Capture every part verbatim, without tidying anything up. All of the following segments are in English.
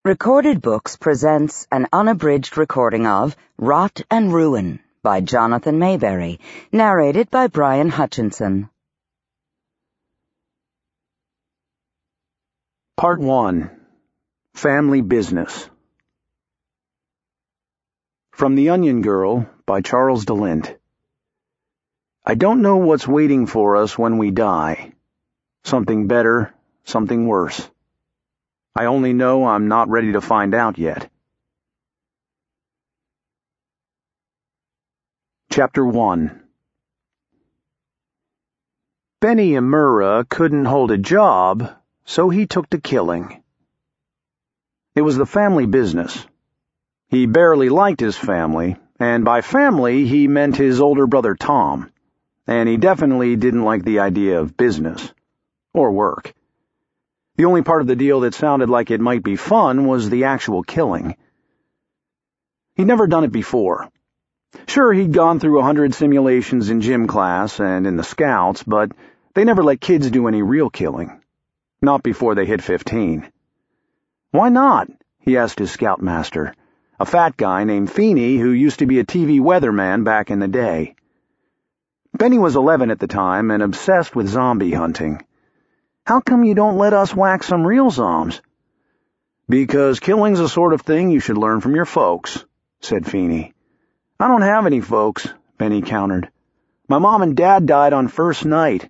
Recorded Books presents an unabridged recording of Rot and Ruin by Jonathan Mayberry, narrated by Brian Hutchinson. Part one. Family Business. From The Onion Girl by Charles DeLint. I don't know what's waiting for us when we die. Something better, something worse. I only know I'm not ready to find out yet. Chapter one. Benny Amura couldn't hold a job, so he took to killing. It was the family business. He barely liked his family, and by family he meant his older brother Tom, and he definitely didn't like the idea of business, or work. The only part of the deal that sounded like it might be fun was the actual killing. He'd never done it before. Sure, he'd gone through a hundred simulations in gym class and in the Scouts, but they never let kids do any real killing. Not before they hit fifteen. Why not? He asked his scoutmaster, a fat guy named Feeney who used to be a T V weatherman back in the day. Benny was eleven at the time and obsessed with zombie hunting. How come you don't let us whack some real zombs? Because killing's the sort of thing you should learn from your folks, said Feeney. I don't have any folks, Benny countered. My mom and dad died on first night.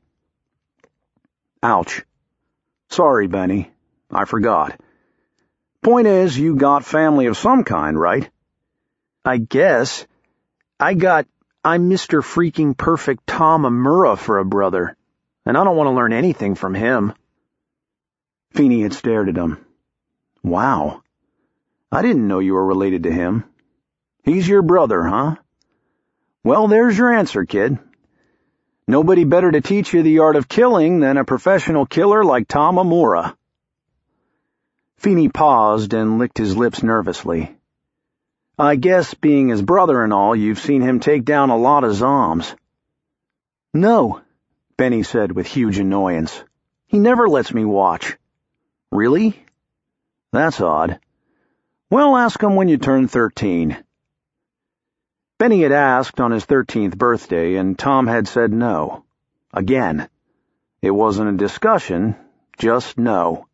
Ouch. Sorry, Benny. I forgot. Point is, you got family of some kind, right? I guess. I got, I'm Mister Freaking Perfect Tom Amura for a brother. And I don't want to learn anything from him. Feeney had stared at him. Wow. I didn't know you were related to him. He's your brother, huh? Well, there's your answer, kid. Nobody better to teach you the art of killing than a professional killer like Tom Amura. Feeney paused and licked his lips nervously. I guess, being his brother and all, you've seen him take down a lot of zombs. No, Benny said with huge annoyance. He never lets me watch. Really? That's odd. Well, ask him when you turn thirteen. Benny had asked on his thirteenth birthday, and Tom had said no. Again. It wasn't a discussion, just no.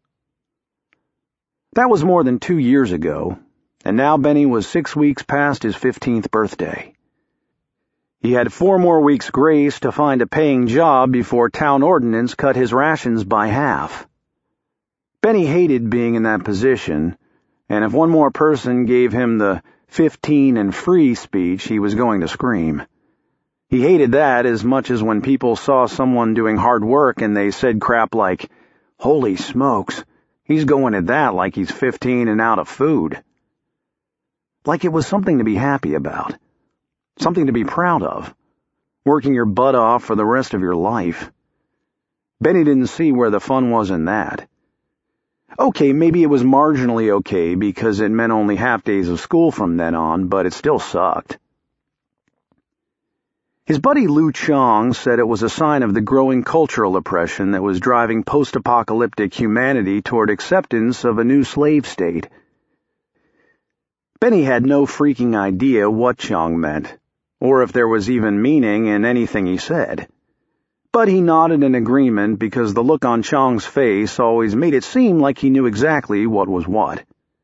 That was more than two years ago, and now Benny was six weeks past his fifteenth birthday. He had four more weeks' grace to find a paying job before town ordinance cut his rations by half. Benny hated being in that position, and if one more person gave him the fifteen and free speech, he was going to scream. He hated that as much as when people saw someone doing hard work and they said crap like, "Holy smokes, he's going at that like he's fifteen and out of food." Like it was something to be happy about. Something to be proud of. Working your butt off for the rest of your life. Benny didn't see where the fun was in that. Okay, maybe it was marginally okay because it meant only half days of school from then on, but it still sucked. His buddy Lou Chong said it was a sign of the growing cultural oppression that was driving post-apocalyptic humanity toward acceptance of a new slave state. Benny had no freaking idea what Chong meant, or if there was even meaning in anything he said. But he nodded in agreement because the look on Chong's face always made it seem like he knew exactly what was what.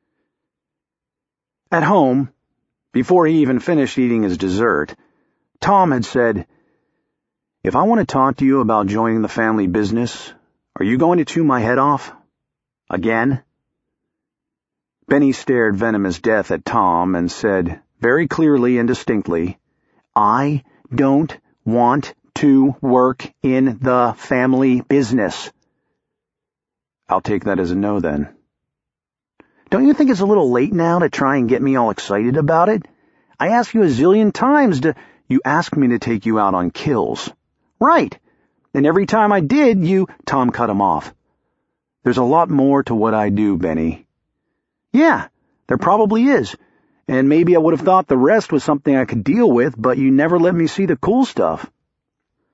At home, before he even finished eating his dessert, Tom had said, "If I want to talk to you about joining the family business, are you going to chew my head off? Again?" Benny stared venomous death at Tom and said, very clearly and distinctly, I don't want to work in the family business. I'll take that as a no, then. Don't you think it's a little late now to try and get me all excited about it? I asked you a zillion times to... You asked me to take you out on kills. Right. And every time I did, you... Tom cut him off. There's a lot more to what I do, Benny. Yeah, there probably is. And maybe I would have thought the rest was something I could deal with, but you never let me see the cool stuff.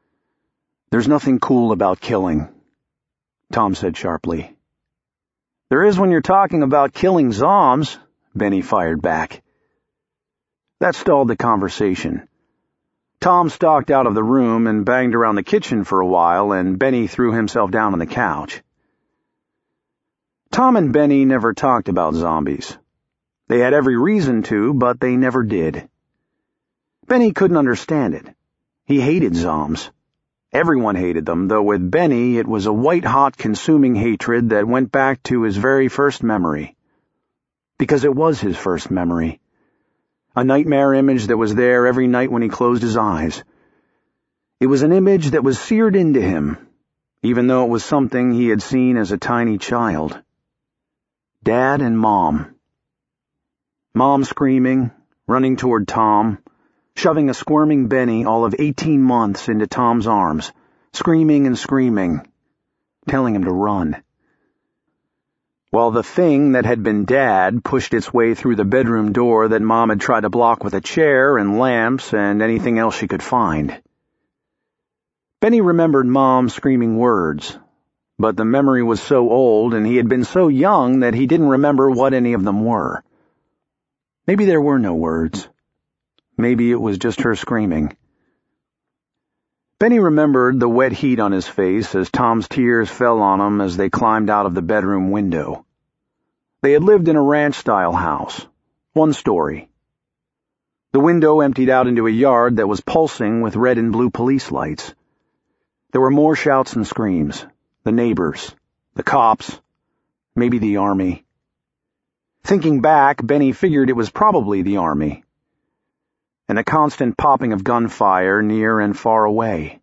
There's nothing cool about killing, Tom said sharply. There is when you're talking about killing zombs, Benny fired back. That stalled the conversation. Tom stalked out of the room and banged around the kitchen for a while, and Benny threw himself down on the couch. Tom and Benny never talked about zombies. They had every reason to, but they never did. Benny couldn't understand it. He hated zombs. Everyone hated them, though with Benny it was a white-hot consuming hatred that went back to his very first memory. Because it was his first memory. A nightmare image that was there every night when he closed his eyes. It was an image that was seared into him, even though it was something he had seen as a tiny child. Dad and Mom. Mom screaming, running toward Tom, shoving a squirming Benny all of eighteen months into Tom's arms, screaming and screaming, telling him to run. While the thing that had been Dad pushed its way through the bedroom door that Mom had tried to block with a chair and lamps and anything else she could find. Benny remembered Mom screaming words, but the memory was so old and he had been so young that he didn't remember what any of them were. Maybe there were no words. Maybe it was just her screaming. Benny remembered the wet heat on his face as Tom's tears fell on him as they climbed out of the bedroom window. They had lived in a ranch-style house, one story. The window emptied out into a yard that was pulsing with red and blue police lights. There were more shouts and screams. The neighbors, the cops, maybe the army. Thinking back, Benny figured it was probably the army. And a constant popping of gunfire near and far away.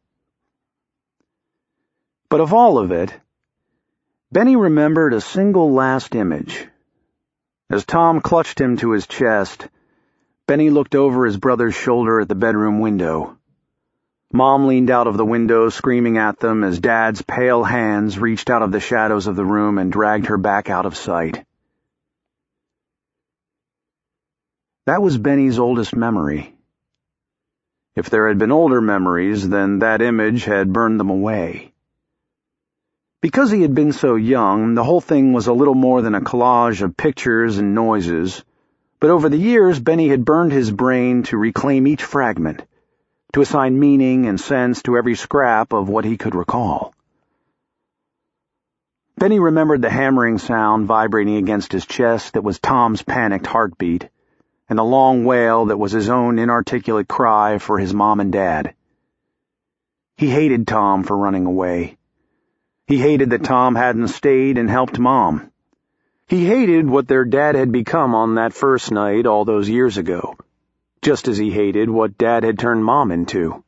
But of all of it, Benny remembered a single last image. As Tom clutched him to his chest, Benny looked over his brother's shoulder at the bedroom window. Mom leaned out of the window, screaming at them as Dad's pale hands reached out of the shadows of the room and dragged her back out of sight. That was Benny's oldest memory. If there had been older memories, then that image had burned them away. Because he had been so young, the whole thing was a little more than a collage of pictures and noises, but over the years Benny had burned his brain to reclaim each fragment, to assign meaning and sense to every scrap of what he could recall. Benny remembered the hammering sound vibrating against his chest that was Tom's panicked heartbeat, and the long wail that was his own inarticulate cry for his mom and dad. He hated Tom for running away. He hated that Tom hadn't stayed and helped Mom. He hated what their dad had become on that first night all those years ago, just as he hated what Dad had turned Mom into.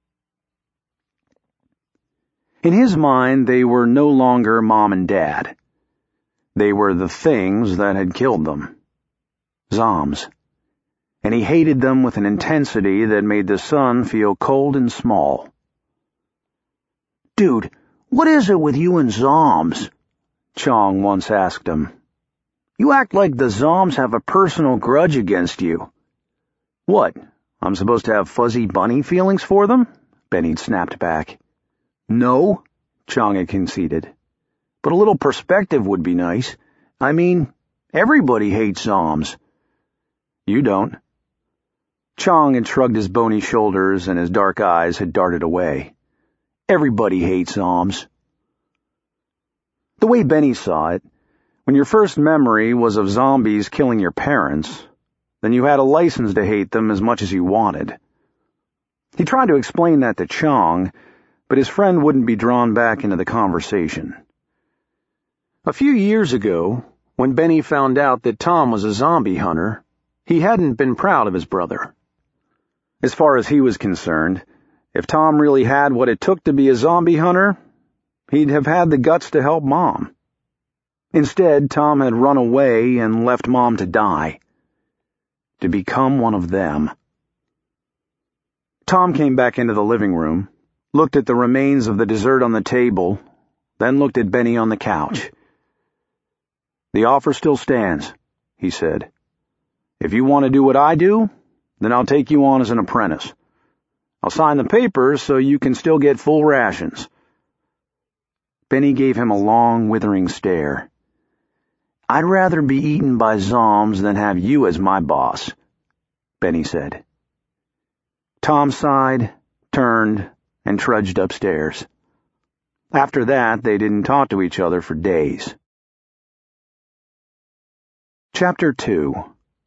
In his mind, they were no longer Mom and Dad. They were the things that had killed them. Zombs. And he hated them with an intensity that made the sun feel cold and small. "Dude, what is it with you and zombs?" Chong once asked him. "You act like the zombs have a personal grudge against you." "What, I'm supposed to have fuzzy bunny feelings for them?" Benny snapped back. "No," Chong had conceded. "But a little perspective would be nice. I mean, everybody hates zombs." "You don't." Chong had shrugged his bony shoulders and his dark eyes had darted away. "Everybody hates zombs." The way Benny saw it, when your first memory was of zombies killing your parents, then you had a license to hate them as much as you wanted. He tried to explain that to Chong, but his friend wouldn't be drawn back into the conversation. A few years ago, when Benny found out that Tom was a zombie hunter, he hadn't been proud of his brother. As far as he was concerned, if Tom really had what it took to be a zombie hunter, he'd have had the guts to help Mom. Instead, Tom had run away and left Mom to die. To become one of them. Tom came back into the living room, looked at the remains of the dessert on the table, then looked at Benny on the couch. "The offer still stands," he said. "If you want to do what I do, then I'll take you on as an apprentice. I'll sign the papers so you can still get full rations." Benny gave him a long, withering stare. I'd rather be eaten by zombs than have you as my boss, Benny said. Tom sighed, turned, and trudged upstairs. After that, they didn't talk to each other for days. Chapter two.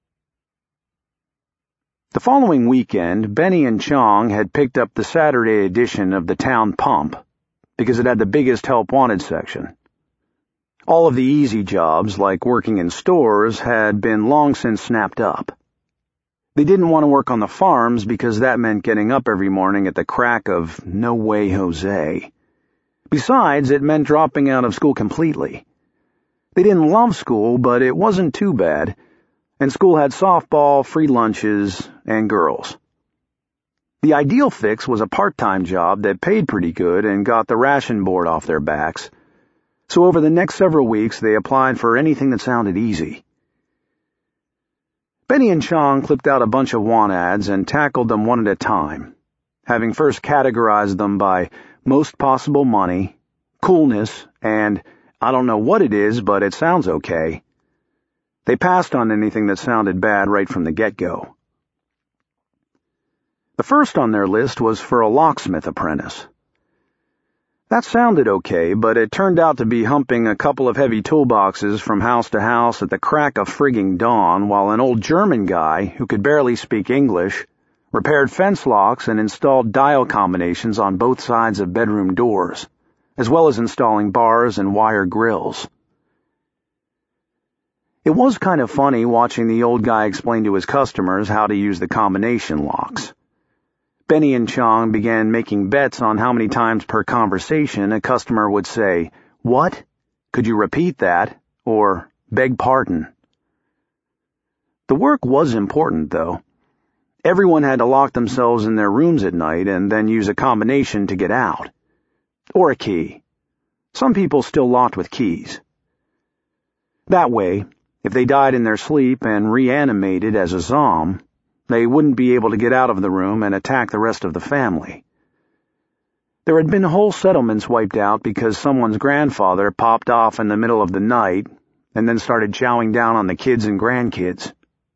The following weekend, Benny and Chong had picked up the Saturday edition of the Town Pump because it had the biggest help wanted section. All of the easy jobs, like working in stores, had been long since snapped up. They didn't want to work on the farms because that meant getting up every morning at the crack of No Way Jose. Besides, it meant dropping out of school completely. They didn't love school, but it wasn't too bad, and school had softball, free lunches, and girls. The ideal fix was a part-time job that paid pretty good and got the ration board off their backs, so over the next several weeks they applied for anything that sounded easy. Benny and Chong clipped out a bunch of want ads and tackled them one at a time, having first categorized them by most possible money, coolness, and I don't know what it is, but it sounds okay. They passed on anything that sounded bad right from the get-go. The first on their list was for a locksmith apprentice. That sounded okay, but it turned out to be humping a couple of heavy toolboxes from house to house at the crack of frigging dawn while an old German guy, who could barely speak English, repaired fence locks and installed dial combinations on both sides of bedroom doors, as well as installing bars and wire grills. It was kind of funny watching the old guy explain to his customers how to use the combination locks. Benny and Chong began making bets on how many times per conversation a customer would say, "What? Could you repeat that?" or "Beg pardon." The work was important, though. Everyone had to lock themselves in their rooms at night and then use a combination to get out. Or a key. Some people still locked with keys. That way, if they died in their sleep and reanimated as a zom, they wouldn't be able to get out of the room and attack the rest of the family. There had been whole settlements wiped out because someone's grandfather popped off in the middle of the night and then started chowing down on the kids and grandkids.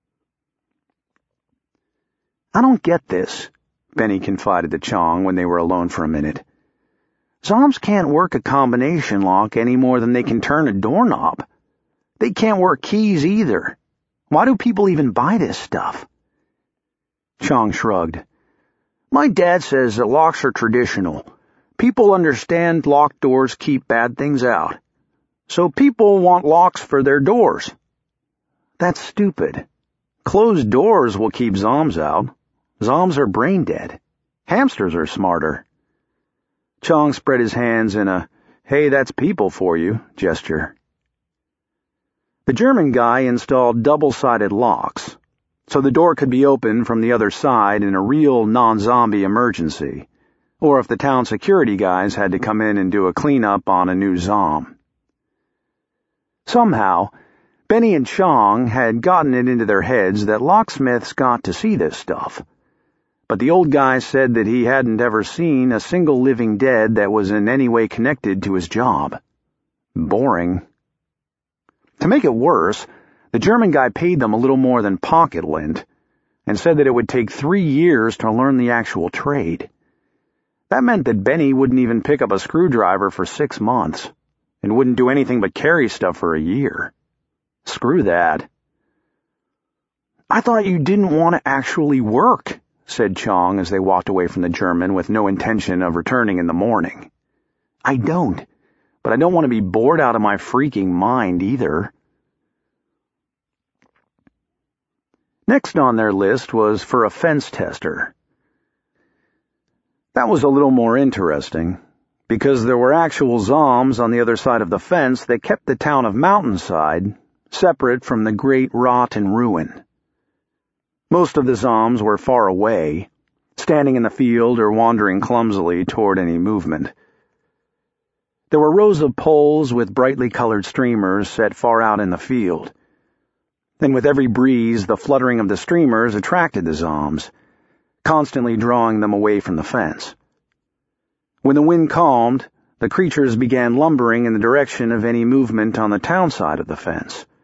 "I don't get this," Benny confided to Chong when they were alone for a minute. "Zoms can't work a combination lock any more than they can turn a doorknob. They can't work keys either. Why do people even buy this stuff?" Chong shrugged. "My dad says that locks are traditional. People understand locked doors keep bad things out. So people want locks for their doors." "That's stupid. Closed doors will keep zoms out. Zoms are brain dead. Hamsters are smarter." Chong spread his hands in a, "Hey, that's people for you" gesture. The German guy installed double-sided locks, so the door could be opened from the other side in a real non-zombie emergency, or if the town security guys had to come in and do a cleanup on a new zom. Somehow, Benny and Chong had gotten it into their heads that locksmiths got to see this stuff, but the old guy said that he hadn't ever seen a single living dead that was in any way connected to his job. Boring. To make it worse, the German guy paid them a little more than pocket lint and said that it would take three years to learn the actual trade. That meant that Benny wouldn't even pick up a screwdriver for six months and wouldn't do anything but carry stuff for a year. Screw that. "I thought you didn't want to actually work," said Chong as they walked away from the German with no intention of returning in the morning. "I don't, but I don't want to be bored out of my freaking mind either." Next on their list was for a fence tester. That was a little more interesting, because there were actual zoms on the other side of the fence that kept the town of Mountainside separate from the great rot and ruin. Most of the zoms were far away, standing in the field or wandering clumsily toward any movement. There were rows of poles with brightly colored streamers set far out in the field. And with every breeze, the fluttering of the streamers attracted the zoms, constantly drawing them away from the fence. When the wind calmed, the creatures began lumbering in the direction of any movement on the town side of the fence,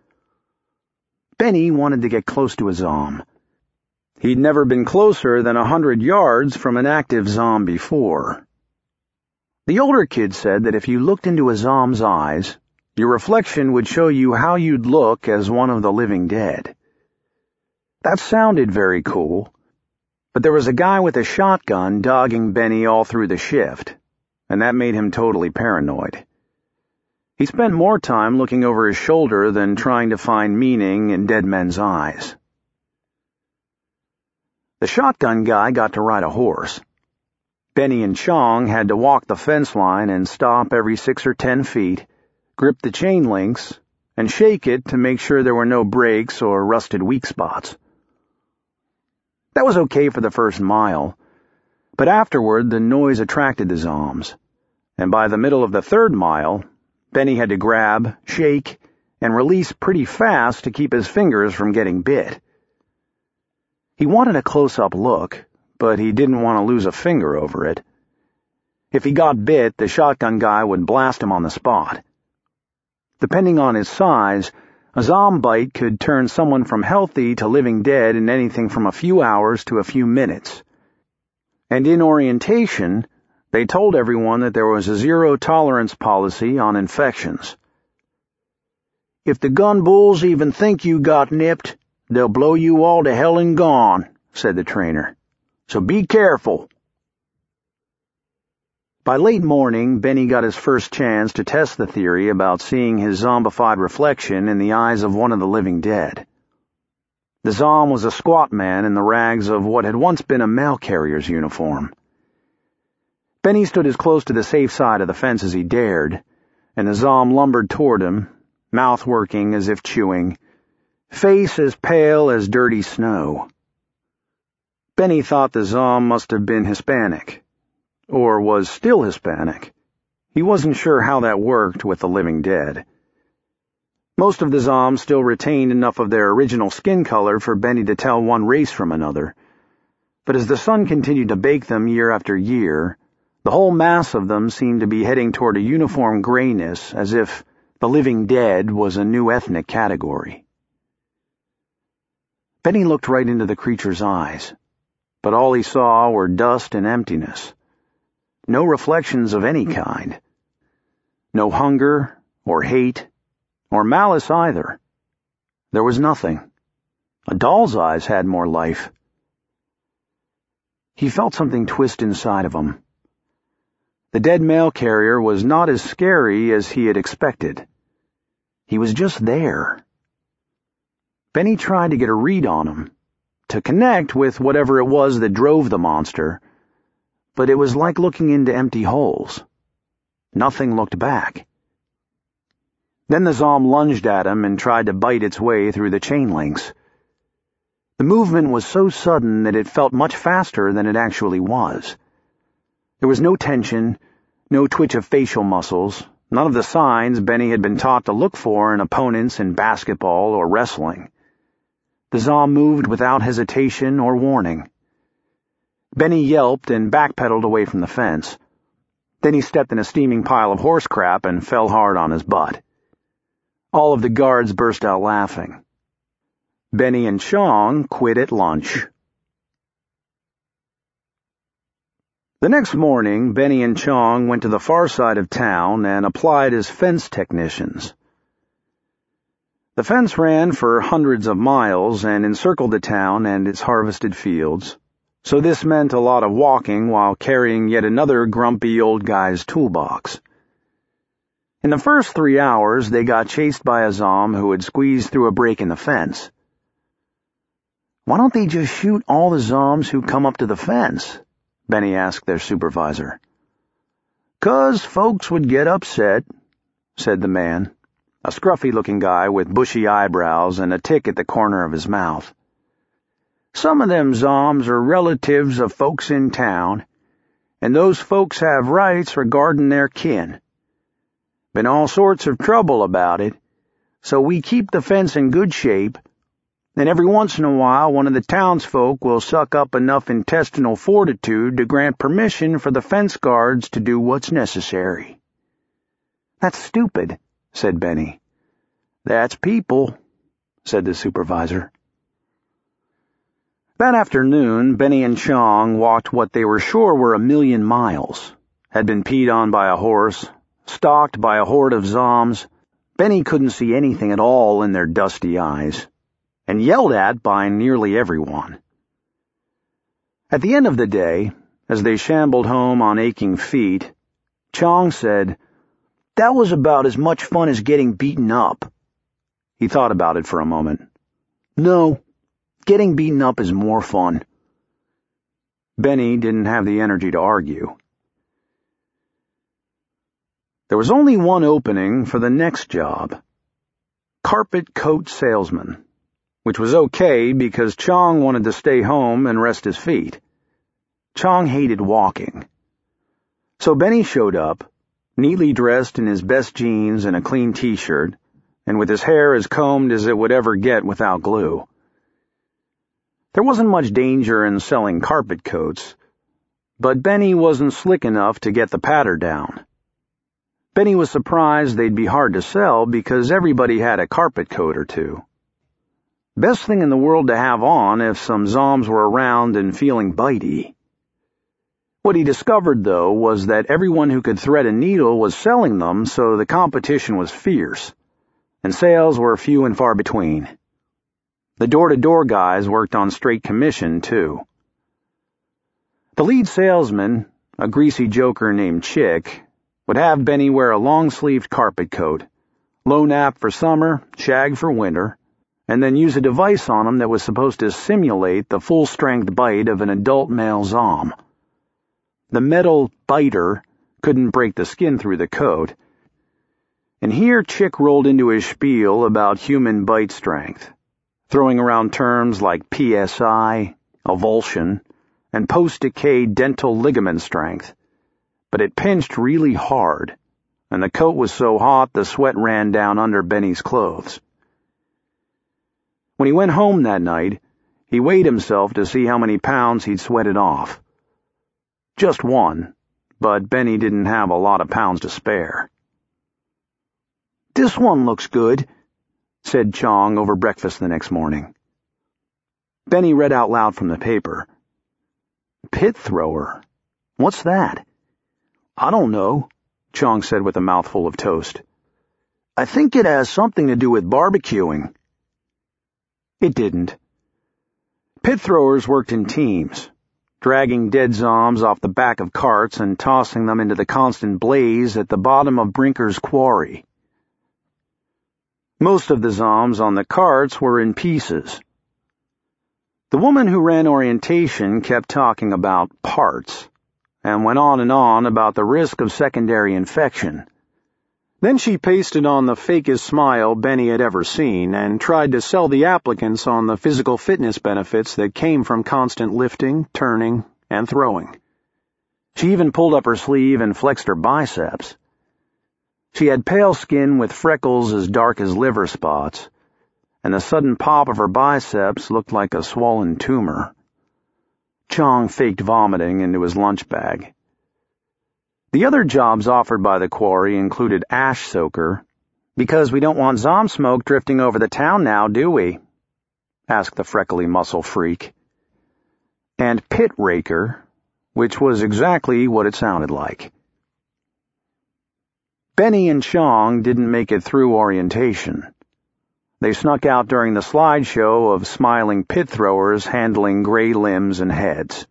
Benny wanted to get close to a zom. He'd never been closer than a hundred yards from an active zom before. The older kid said that if you looked into a zom's eyes, your reflection would show you how you'd look as one of the living dead. That sounded very cool, but there was a guy with a shotgun dogging Benny all through the shift, and that made him totally paranoid. He spent more time looking over his shoulder than trying to find meaning in dead men's eyes. The shotgun guy got to ride a horse. Benny and Chong had to walk the fence line and stop every six or ten feet, grip the chain links, and shake it to make sure there were no breaks or rusted weak spots. That was okay for the first mile, but afterward the noise attracted the zoms, and by the middle of the third mile, Benny had to grab, shake, and release pretty fast to keep his fingers from getting bit. He wanted a close-up look, but he didn't want to lose a finger over it. If he got bit, the shotgun guy would blast him on the spot. Depending on his size, a zom bite could turn someone from healthy to living dead in anything from a few hours to a few minutes. And in orientation, they told everyone that there was a zero-tolerance policy on infections. "If the gun bulls even think you got nipped, they'll blow you all to hell and gone," said the trainer. "So be careful." By late morning, Benny got his first chance to test the theory about seeing his zombified reflection in the eyes of one of the living dead. The zom was a squat man in the rags of what had once been a mail carrier's uniform. Benny stood as close to the safe side of the fence as he dared, and the zom lumbered toward him, mouth working as if chewing, face as pale as dirty snow. Benny thought the zom must have been Hispanic, or was still Hispanic. He wasn't sure how that worked with the living dead. Most of the zoms still retained enough of their original skin color for Benny to tell one race from another, but as the sun continued to bake them year after year, the whole mass of them seemed to be heading toward a uniform grayness, as if the living dead was a new ethnic category. Benny looked right into the creature's eyes, but all he saw were dust and emptiness. No reflections of any kind. No hunger, or hate, or malice either. There was nothing. A doll's eyes had more life. He felt something twist inside of him. The dead mail carrier was not as scary as he had expected. He was just there. Benny tried to get a read on him, to connect with whatever it was that drove the monster, but it was like looking into empty holes. Nothing looked back. Then the zom lunged at him and tried to bite its way through the chain links. The movement was so sudden that it felt much faster than it actually was. There was no tension, no twitch of facial muscles, none of the signs Benny had been taught to look for in opponents in basketball or wrestling. The zom moved without hesitation or warning. Benny yelped and backpedaled away from the fence. Then he stepped in a steaming pile of horse crap and fell hard on his butt. All of the guards burst out laughing. Benny and Chong quit at lunch. The next morning, Benny and Chong went to the far side of town and applied as fence technicians. The fence ran for hundreds of miles and encircled the town and its harvested fields, so this meant a lot of walking while carrying yet another grumpy old guy's toolbox. In the first three hours, they got chased by a zom who had squeezed through a break in the fence. "Why don't they just shoot all the zoms who come up to the fence?" Benny asked their supervisor. "'Cause folks would get upset," said the man, a scruffy-looking guy with bushy eyebrows and a tick at the corner of his mouth. "Some of them zoms are relatives of folks in town, and those folks have rights regarding their kin. Been all sorts of trouble about it, so we keep the fence in good shape, and every once in a while one of the townsfolk will suck up enough intestinal fortitude to grant permission for the fence guards to do what's necessary." "That's stupid," said Benny. "That's people," said the supervisor. That afternoon, Benny and Chong walked what they were sure were a million miles, had been peed on by a horse, stalked by a horde of zombs. Benny couldn't see anything at all in their dusty eyes, and yelled at by nearly everyone. At the end of the day, as they shambled home on aching feet, Chong said, "That was about as much fun as getting beaten up." He thought about it for a moment. "No, getting beaten up is more fun." Benny didn't have the energy to argue. There was only one opening for the next job, carpet coat salesman, which was okay because Chong wanted to stay home and rest his feet. Chong hated walking. So Benny showed up, neatly dressed in his best jeans and a clean t-shirt, and with his hair as combed as it would ever get without glue. There wasn't much danger in selling carpet coats, but Benny wasn't slick enough to get the patter down. Benny was surprised they'd be hard to sell because everybody had a carpet coat or two. Best thing in the world to have on if some zombs were around and feeling bitey. What he discovered, though, was that everyone who could thread a needle was selling them, so the competition was fierce, and sales were few and far between. The door-to-door guys worked on straight commission, too. The lead salesman, a greasy joker named Chick, would have Benny wear a long-sleeved carpet coat, low nap for summer, shag for winter, and then use a device on him that was supposed to simulate the full-strength bite of an adult male zom. The metal biter couldn't break the skin through the coat, and here Chick rolled into his spiel about human bite strength, throwing around terms like P S I, avulsion, and post-decay dental ligament strength. But it pinched really hard, and the coat was so hot the sweat ran down under Benny's clothes. When he went home that night, he weighed himself to see how many pounds he'd sweated off. Just one, but Benny didn't have a lot of pounds to spare. "This one looks good," said Chong over breakfast the next morning. Benny read out loud from the paper. "Pit thrower? What's that?" "I don't know," Chong said with a mouthful of toast. "I think it has something to do with barbecuing." It didn't. Pit throwers worked in teams, dragging dead zombs off the back of carts and tossing them into the constant blaze at the bottom of Brinker's quarry. Most of the zombs on the carts were in pieces. The woman who ran orientation kept talking about parts, and went on and on about the risk of secondary infection. Then she pasted on the fakest smile Benny had ever seen and tried to sell the applicants on the physical fitness benefits that came from constant lifting, turning, and throwing. She even pulled up her sleeve and flexed her biceps. She had pale skin with freckles as dark as liver spots, and the sudden pop of her biceps looked like a swollen tumor. Chong faked vomiting into his lunch bag. The other jobs offered by the quarry included ash soaker, "Because we don't want zom smoke drifting over the town now, do we?" asked the freckly muscle freak. And pit raker, which was exactly what it sounded like. Benny and Chong didn't make it through orientation. They snuck out during the slideshow of smiling pit throwers handling gray limbs and heads.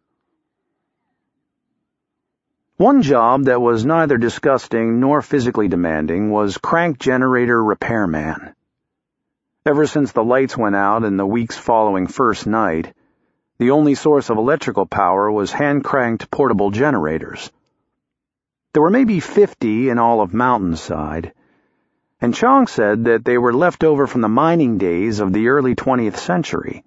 One job that was neither disgusting nor physically demanding was crank generator repairman. Ever since the lights went out in the weeks following first night, the only source of electrical power was hand-cranked portable generators. There were maybe fifty in all of Mountainside, and Chong said that they were left over from the mining days of the early twentieth century.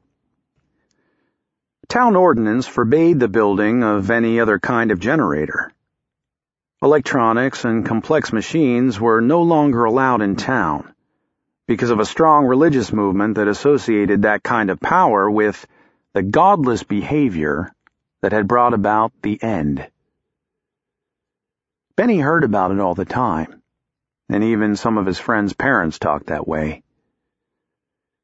Town ordinance forbade the building of any other kind of generator. Electronics and complex machines were no longer allowed in town because of a strong religious movement that associated that kind of power with the godless behavior that had brought about the end. Benny heard about it all the time, and even some of his friends' parents talked that way.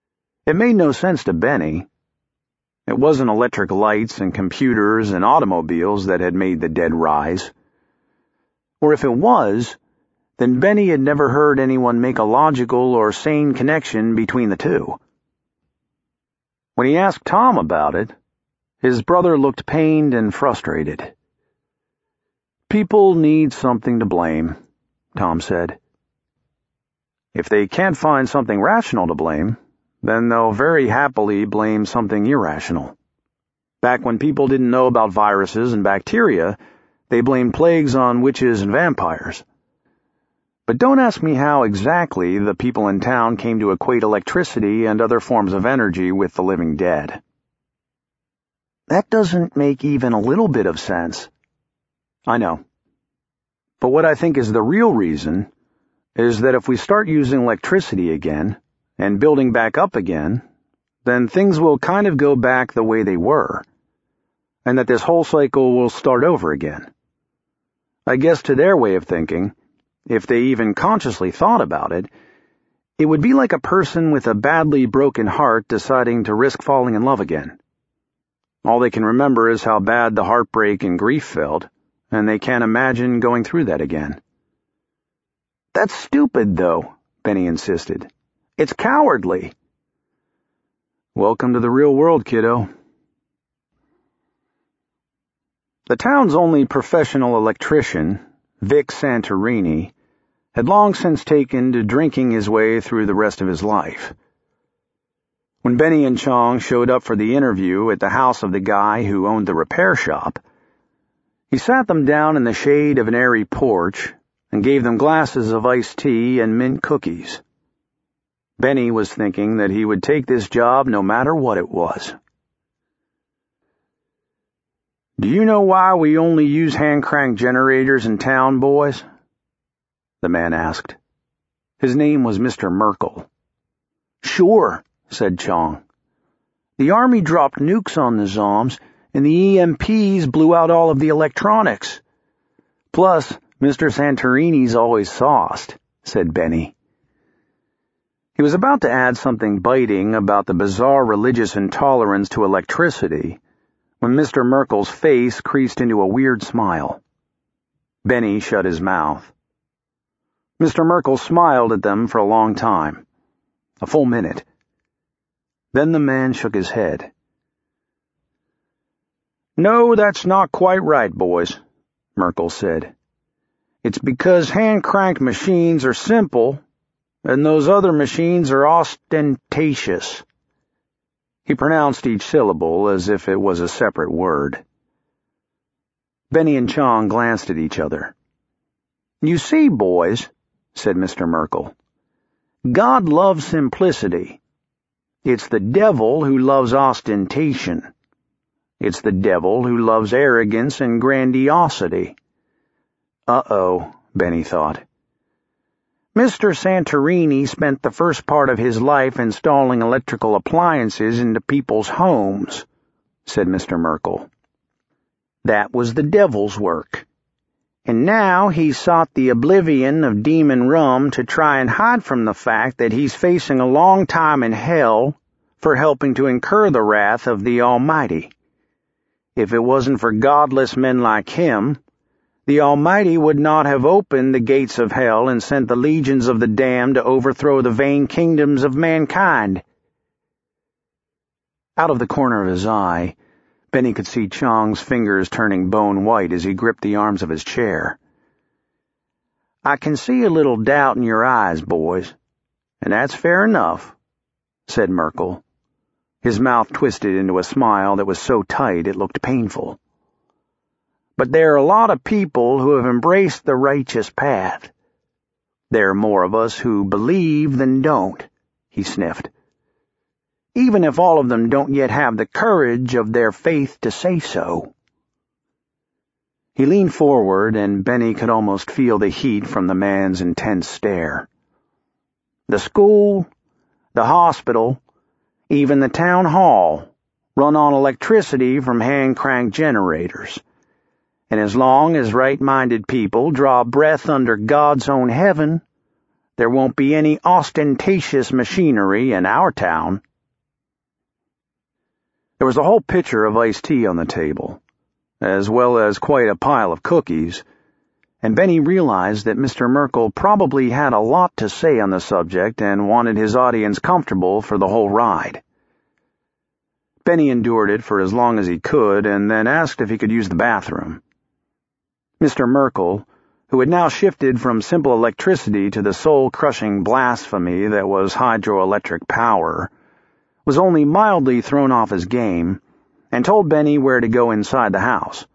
It made no sense to Benny. It wasn't electric lights and computers and automobiles that had made the dead rise. Or if it was, then Benny had never heard anyone make a logical or sane connection between the two. When he asked Tom about it, his brother looked pained and frustrated. "People need something to blame," Tom said. "If they can't find something rational to blame, then they'll very happily blame something irrational. Back when people didn't know about viruses and bacteria, they blamed plagues on witches and vampires. But don't ask me how exactly the people in town came to equate electricity and other forms of energy with the living dead. That doesn't make even a little bit of sense." "I know. But what I think is the real reason is that if we start using electricity again and building back up again, then things will kind of go back the way they were, and that this whole cycle will start over again. I guess to their way of thinking, if they even consciously thought about it, it would be like a person with a badly broken heart deciding to risk falling in love again. All they can remember is how bad the heartbreak and grief felt, and they can't imagine going through that again." "That's stupid, though," Benny insisted. "It's cowardly." "Welcome to the real world, kiddo." The town's only professional electrician, Vic Santorini, had long since taken to drinking his way through the rest of his life. When Benny and Chong showed up for the interview at the house of the guy who owned the repair shop, he sat them down in the shade of an airy porch and gave them glasses of iced tea and mint cookies. Benny was thinking that he would take this job no matter what it was. "Do you know why we only use hand-crank generators in town, boys?" the man asked. His name was Mister Merkel. "Sure," said Chong. "The Army dropped nukes on the Zoms, and the E M Ps blew out all of the electronics. Plus, Mister Santorini's always sauced," said Benny. He was about to add something biting about the bizarre religious intolerance to electricity when Mister Merkel's face creased into a weird smile. Benny shut his mouth. Mister Merkel smiled at them for a long time, a full minute. Then the man shook his head. "No, that's not quite right, boys," Merkel said. "It's because hand-cranked machines are simple, and those other machines are ostentatious." He pronounced each syllable as if it was a separate word. Benny and Chong glanced at each other. "You see, boys," said Mister Merkel, "God loves simplicity. It's the devil who loves ostentation. It's the devil who loves arrogance and grandiosity." Uh-oh, Benny thought. Mister Santorini spent the first part of his life installing electrical appliances into people's homes, said Mister Merkel. That was the devil's work. And now he's sought the oblivion of demon rum to try and hide from the fact that he's facing a long time in hell for helping to incur the wrath of the Almighty. If it wasn't for godless men like him, the Almighty would not have opened the gates of hell and sent the legions of the damned to overthrow the vain kingdoms of mankind. Out of the corner of his eye, Benny could see Chong's fingers turning bone white as he gripped the arms of his chair. "I can see a little doubt in your eyes, boys, and that's fair enough," said Merkel. His mouth twisted into a smile that was so tight it looked painful. "But there are a lot of people who have embraced the righteous path. There are more of us who believe than don't," he sniffed. "Even if all of them don't yet have the courage of their faith to say so." He leaned forward, and Benny could almost feel the heat from the man's intense stare. The school, the hospital, even the town hall, run on electricity from hand-cranked generators. And as long as right-minded people draw breath under God's own heaven, there won't be any ostentatious machinery in our town. There was a whole pitcher of iced tea on the table, as well as quite a pile of cookies, and Benny realized that Mister Merkel probably had a lot to say on the subject and wanted his audience comfortable for the whole ride. Benny endured it for as long as he could and then asked if he could use the bathroom. Mister Merkel, who had now shifted from simple electricity to the soul-crushing blasphemy that was hydroelectric power, was only mildly thrown off his game and told Benny where to go inside the house.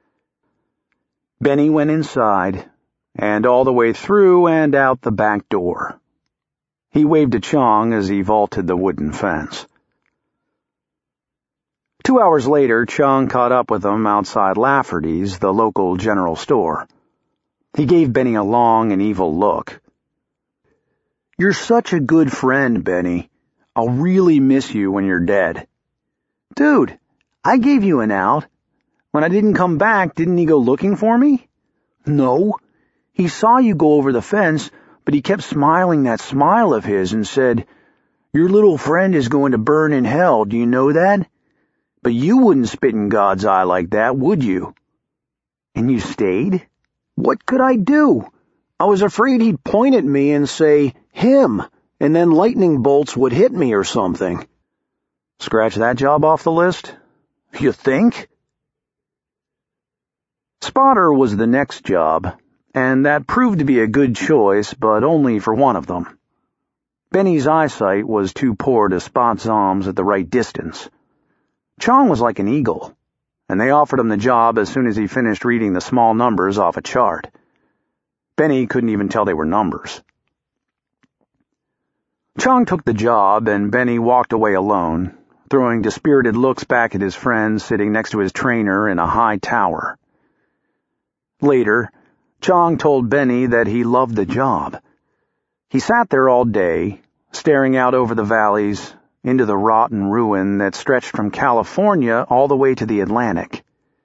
Benny went inside and all the way through and out the back door. He waved to Chong as he vaulted the wooden fence. Two hours later, Chong caught up with him outside Lafferty's, the local general store. He gave Benny a long and evil look. "You're such a good friend, Benny. I'll really miss you when you're dead." "Dude, I gave you an out. When I didn't come back, didn't he go looking for me?" "No. He saw you go over the fence, but he kept smiling that smile of his and said, 'Your little friend is going to burn in hell, do you know that? But you wouldn't spit in God's eye like that, would you?' And you stayed? What could I do? I was afraid he'd point at me and say, 'Him,' and then lightning bolts would hit me or something." "Scratch that job off the list? You think?" Spotter was the next job, and that proved to be a good choice, but only for one of them. Benny's eyesight was too poor to spot zombs at the right distance. Chong was like an eagle, and they offered him the job as soon as he finished reading the small numbers off a chart. Benny couldn't even tell they were numbers. Chong took the job, and Benny walked away alone, throwing dispirited looks back at his friend sitting next to his trainer in a high tower. Later, Chong told Benny that he loved the job. He sat there all day, staring out over the valleys, into the rotten ruin that stretched from California all the way to the Atlantic.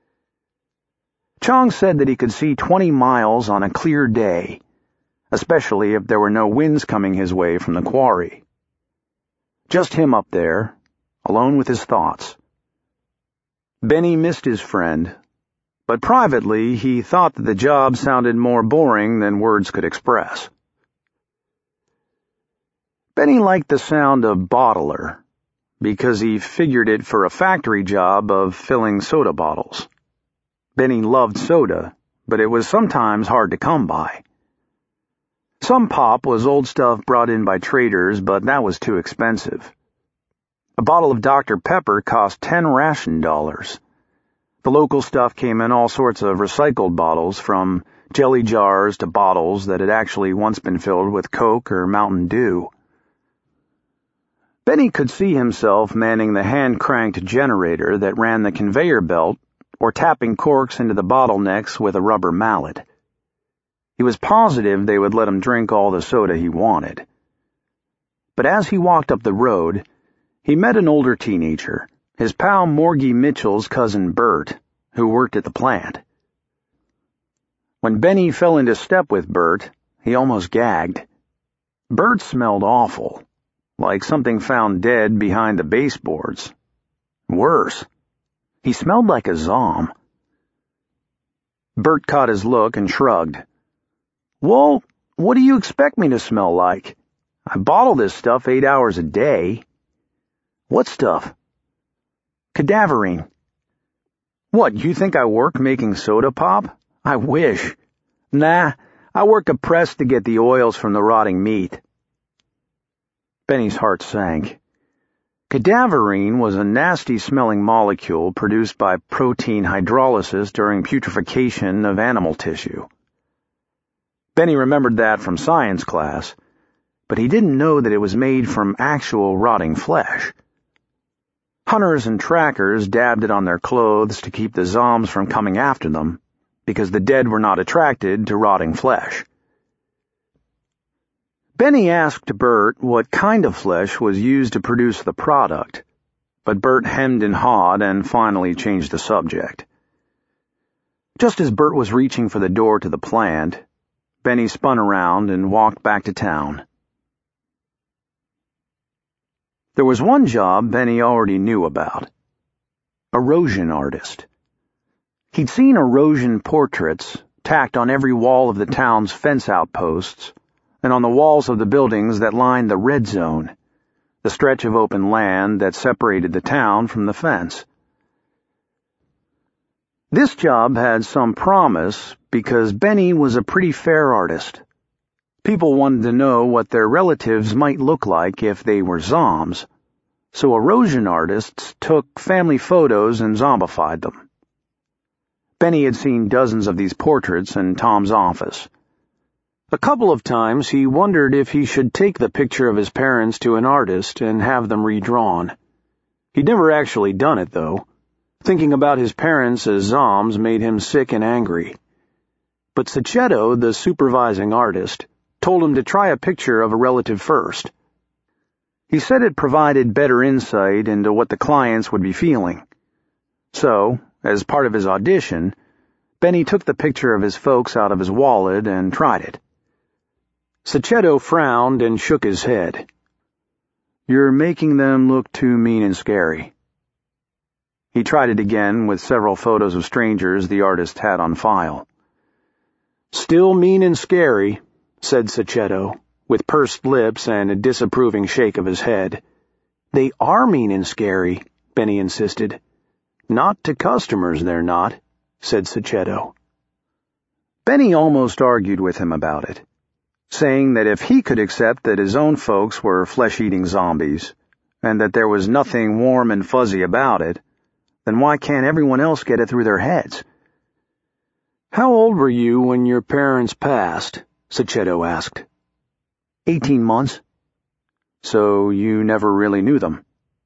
Chong said that he could see twenty miles on a clear day, especially if there were no winds coming his way from the quarry. Just him up there, alone with his thoughts. Benny missed his friend, but privately he thought that the job sounded more boring than words could express. Benny liked the sound of bottler, because he figured it for a factory job of filling soda bottles. Benny loved soda, but it was sometimes hard to come by. Some pop was old stuff brought in by traders, but that was too expensive. A bottle of Doctor Pepper cost ten ration dollars. The local stuff came in all sorts of recycled bottles, from jelly jars to bottles that had actually once been filled with Coke or Mountain Dew. Benny could see himself manning the hand-cranked generator that ran the conveyor belt or tapping corks into the bottlenecks with a rubber mallet. He was positive they would let him drink all the soda he wanted. But as he walked up the road, he met an older teenager, his pal Morgie Mitchell's cousin Bert, who worked at the plant. When Benny fell into step with Bert, he almost gagged. Bert smelled awful, like something found dead behind the baseboards. Worse, he smelled like a zom. Bert caught his look and shrugged. "Well, what do you expect me to smell like? I bottle this stuff eight hours a day." "What stuff?" "Cadaverine." "What, you think I work making soda pop? I wish. Nah, I work a press to get the oils from the rotting meat." Benny's heart sank. Cadaverine was a nasty-smelling molecule produced by protein hydrolysis during putrefaction of animal tissue. Benny remembered that from science class, but he didn't know that it was made from actual rotting flesh. Hunters and trackers dabbed it on their clothes to keep the zombs from coming after them, because the dead were not attracted to rotting flesh. Benny asked Bert what kind of flesh was used to produce the product, but Bert hemmed and hawed and finally changed the subject. Just as Bert was reaching for the door to the plant, Benny spun around and walked back to town. There was one job Benny already knew about. erosion artist. He'd seen erosion portraits tacked on every wall of the town's fence outposts and on the walls of the buildings that lined the red zone, the stretch of open land that separated the town from the fence. This job had some promise because Benny was a pretty fair artist. People wanted to know what their relatives might look like if they were zombs, so erosion artists took family photos and zombified them. Benny had seen dozens of these portraits in Tom's office. A couple of times he wondered if he should take the picture of his parents to an artist and have them redrawn. He'd never actually done it, though. Thinking about his parents as zombs made him sick and angry. But Sachetto, the supervising artist, told him to try a picture of a relative first. He said it provided better insight into what the clients would be feeling. So, as part of his audition, Benny took the picture of his folks out of his wallet and tried it. Sachetto frowned and shook his head. "You're making them look too mean and scary." He tried it again with several photos of strangers the artist had on file. "Still mean and scary," said Sachetto, with pursed lips and a disapproving shake of his head. "They are mean and scary," Benny insisted. "Not to customers, they're not," said Sachetto. Benny almost argued with him about it, saying that if he could accept that his own folks were flesh-eating zombies, and that there was nothing warm and fuzzy about it, then why can't everyone else get it through their heads? "How old were you when your parents passed?" Sachetto asked. Eighteen months. "So you never really knew them?"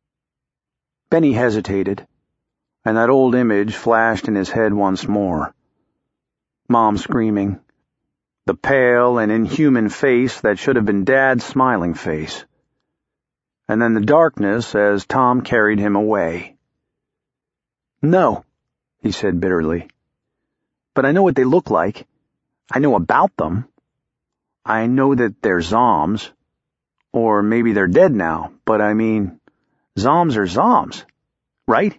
Benny hesitated, and that old image flashed in his head once more. Mom screaming. The pale and inhuman face that should have been Dad's smiling face. And then the darkness as Tom carried him away. "No," he said bitterly. "But I know what they look like. I know about them. I know that they're zombs. Or maybe they're dead now, but I mean, zombs are zombs, right?"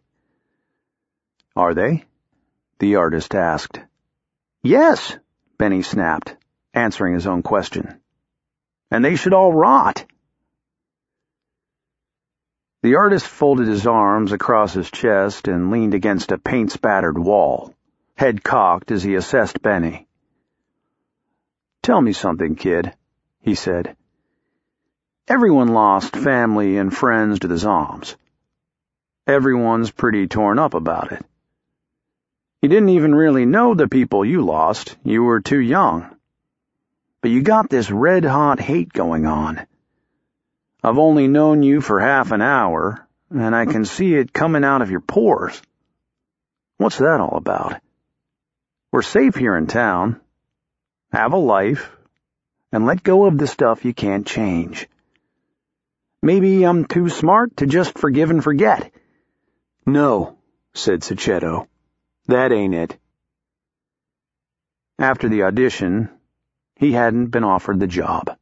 "Are they?" the artist asked. "Yes," Benny snapped, answering his own question. "And they should all rot." The artist folded his arms across his chest and leaned against a paint-spattered wall, head cocked as he assessed Benny. "Tell me something, kid," he said. "Everyone lost family and friends to the zombs. Everyone's pretty torn up about it. You didn't even really know the people you lost. You were too young. But you got this red-hot hate going on. I've only known you for half an hour, and I can see it coming out of your pores. What's that all about? We're safe here in town. Have a life, and let go of the stuff you can't change. Maybe I'm too smart to just forgive and forget." "No," said Sachetto. "That ain't it." After the audition, he hadn't been offered the job.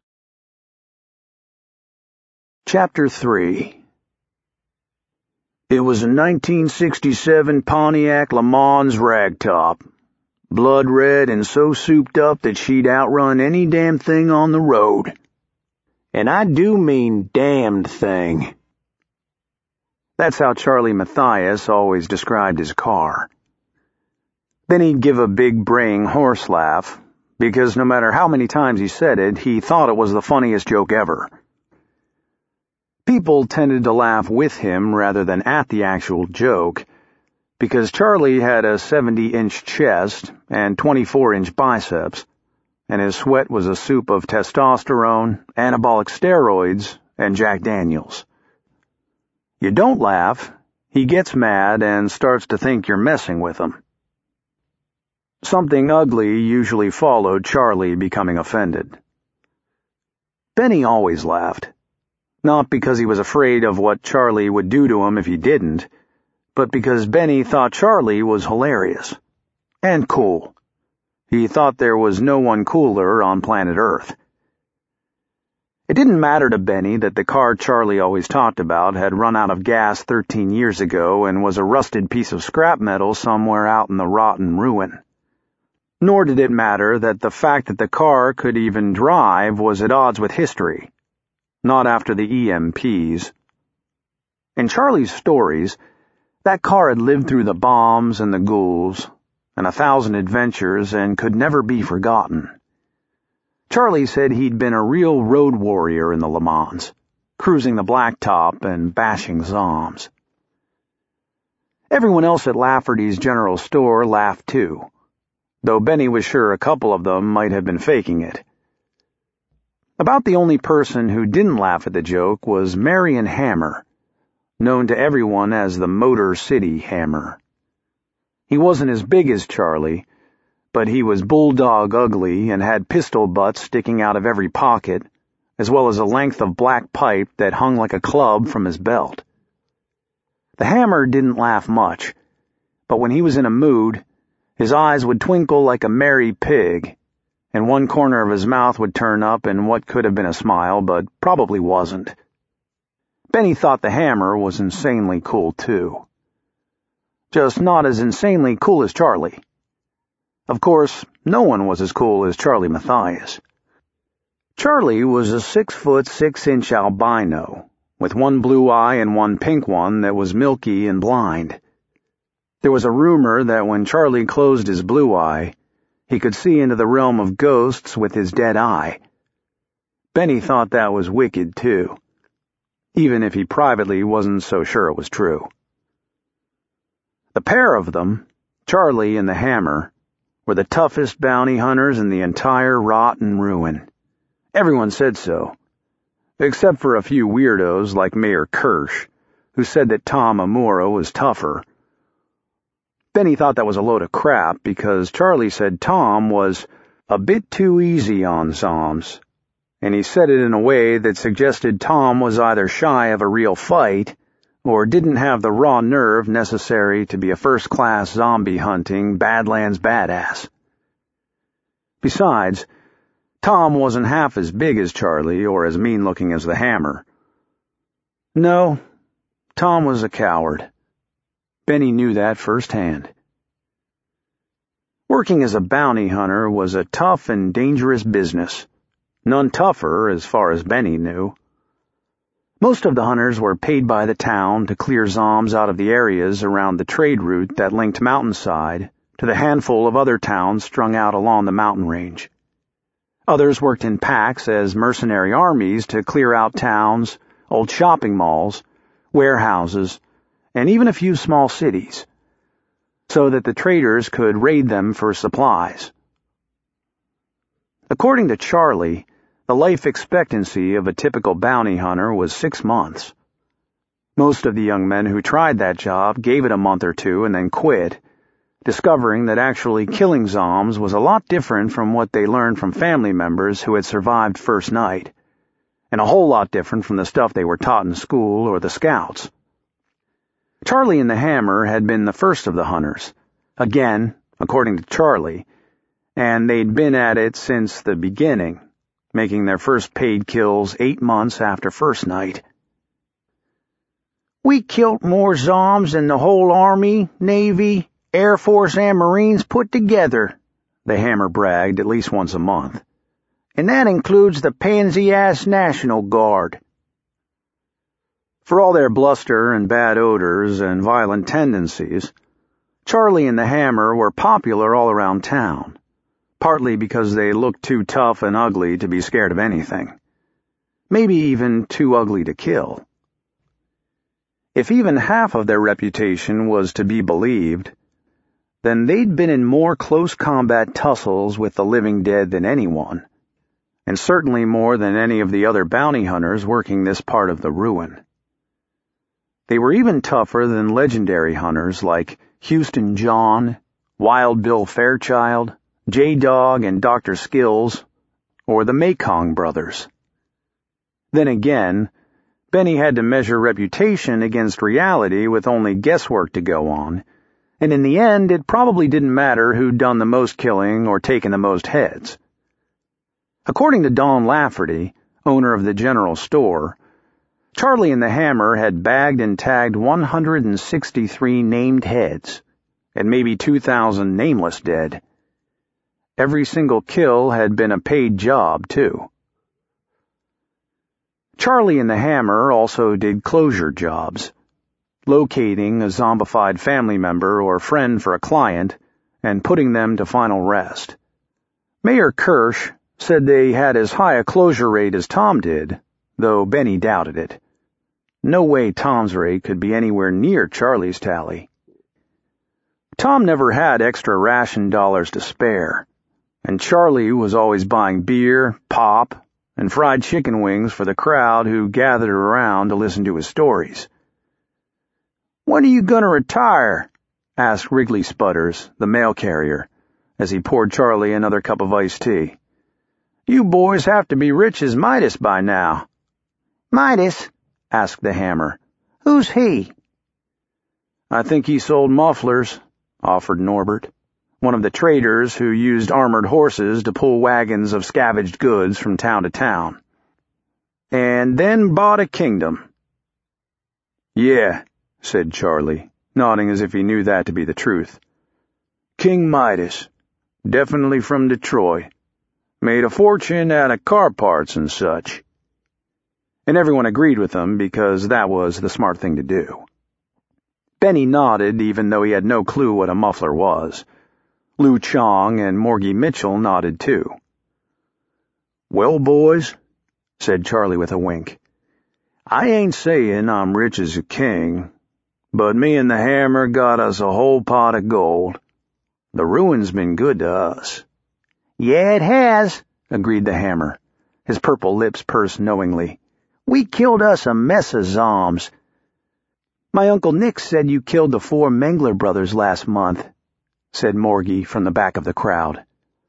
Chapter three. It was a nineteen sixty-seven Pontiac Le Mans ragtop, blood red and so souped up that she'd outrun any damn thing on the road. And I do mean damned thing. That's how Charlie Matthias always described his car. Then he'd give a big braying horse laugh, because no matter how many times he said it, he thought it was the funniest joke ever. People tended to laugh with him rather than at the actual joke, because Charlie had a seventy-inch chest and twenty-four-inch biceps, and his sweat was a soup of testosterone, anabolic steroids, and Jack Daniels. You don't laugh, he gets mad and starts to think you're messing with him. Something ugly usually followed Charlie becoming offended. Benny always laughed. Not because he was afraid of what Charlie would do to him if he didn't, but because Benny thought Charlie was hilarious. And cool. He thought there was no one cooler on planet Earth. It didn't matter to Benny that the car Charlie always talked about had run out of gas thirteen years ago and was a rusted piece of scrap metal somewhere out in the rotten ruin. Nor did it matter that the fact that the car could even drive was at odds with history. Not after the E M Ps. In Charlie's stories, that car had lived through the bombs and the ghouls and a thousand adventures and could never be forgotten. Charlie said he'd been a real road warrior in the Le Mans, cruising the blacktop and bashing zombs. Everyone else at Lafferty's General Store laughed too, though Benny was sure a couple of them might have been faking it. About the only person who didn't laugh at the joke was Marion Hammer, known to everyone as the Motor City Hammer. He wasn't as big as Charlie, but he was bulldog ugly and had pistol butts sticking out of every pocket, as well as a length of black pipe that hung like a club from his belt. The Hammer didn't laugh much, but when he was in a mood, his eyes would twinkle like a merry pig, and one corner of his mouth would turn up in what could have been a smile, but probably wasn't. Benny thought the Hammer was insanely cool, too. Just not as insanely cool as Charlie. Of course, no one was as cool as Charlie Matthias. Charlie was a six-foot, six-inch albino, with one blue eye and one pink one that was milky and blind. There was a rumor that when Charlie closed his blue eye, he could see into the realm of ghosts with his dead eye. Benny thought that was wicked, too, even if he privately wasn't so sure it was true. The pair of them, Charlie and the Hammer, were the toughest bounty hunters in the entire rotten ruin. Everyone said so, except for a few weirdos like Mayor Kirsch, who said that Tom Amuro was tougher. Benny thought that was a load of crap because Charlie said Tom was a bit too easy on zombs, and he said it in a way that suggested Tom was either shy of a real fight or didn't have the raw nerve necessary to be a first-class zombie-hunting Badlands badass. Besides, Tom wasn't half as big as Charlie or as mean-looking as the Hammer. No, Tom was a coward. Benny knew that firsthand. Working as a bounty hunter was a tough and dangerous business. None tougher, as far as Benny knew. Most of the hunters were paid by the town to clear zombs out of the areas around the trade route that linked Mountainside to the handful of other towns strung out along the mountain range. Others worked in packs as mercenary armies to clear out towns, old shopping malls, warehouses, and even a few small cities, so that the traders could raid them for supplies. According to Charlie, the life expectancy of a typical bounty hunter was six months. Most of the young men who tried that job gave it a month or two and then quit, discovering that actually killing zombs was a lot different from what they learned from family members who had survived first night, and a whole lot different from the stuff they were taught in school or the scouts. Charlie and the Hammer had been the first of the hunters, again, according to Charlie, and they'd been at it since the beginning, making their first paid kills eight months after first night. "We killed more zombs than the whole Army, Navy, Air Force, and Marines put together," the Hammer bragged at least once a month. "And that includes the pansy-ass National Guard." For all their bluster and bad odors and violent tendencies, Charlie and the Hammer were popular all around town, partly because they looked too tough and ugly to be scared of anything. Maybe even too ugly to kill. If even half of their reputation was to be believed, then they'd been in more close combat tussles with the living dead than anyone, and certainly more than any of the other bounty hunters working this part of the ruin. They were even tougher than legendary hunters like Houston John, Wild Bill Fairchild, J-Dog and Doctor Skills, or the Mekong brothers. Then again, Benny had to measure reputation against reality with only guesswork to go on, and in the end it probably didn't matter who'd done the most killing or taken the most heads. According to Don Lafferty, owner of the general store, Charlie and the Hammer had bagged and tagged one hundred sixty-three named heads, and maybe two thousand nameless dead. Every single kill had been a paid job, too. Charlie and the Hammer also did closure jobs, locating a zombified family member or friend for a client and putting them to final rest. Mayor Kirsch said they had as high a closure rate as Tom did, though Benny doubted it. No way Tom's rate could be anywhere near Charlie's tally. Tom never had extra ration dollars to spare, and Charlie was always buying beer, pop, and fried chicken wings for the crowd who gathered around to listen to his stories. "When are you going to retire?" asked Wrigley Sputters, the mail carrier, as he poured Charlie another cup of iced tea. "You boys have to be rich as Midas by now." "Midas?" asked the Hammer. "Who's he?" "I think he sold mufflers," offered Norbert, one of the traders who used armored horses to pull wagons of scavenged goods from town to town. "And then bought a kingdom." "Yeah," said Charlie, nodding as if he knew that to be the truth. "King Midas. Definitely from Detroit. Made a fortune out of car parts and such." And everyone agreed with him because that was the smart thing to do. Benny nodded even though he had no clue what a muffler was. Lou Chong and Morgie Mitchell nodded too. "Well, boys," said Charlie with a wink, "I ain't saying I'm rich as a king, but me and the Hammer got us a whole pot of gold. The ruin's been good to us." "Yeah, it has," agreed the Hammer, his purple lips pursed knowingly. "We killed us a mess of zombs." "My Uncle Nick said you killed the four Mengler brothers last month," said Morgie from the back of the crowd.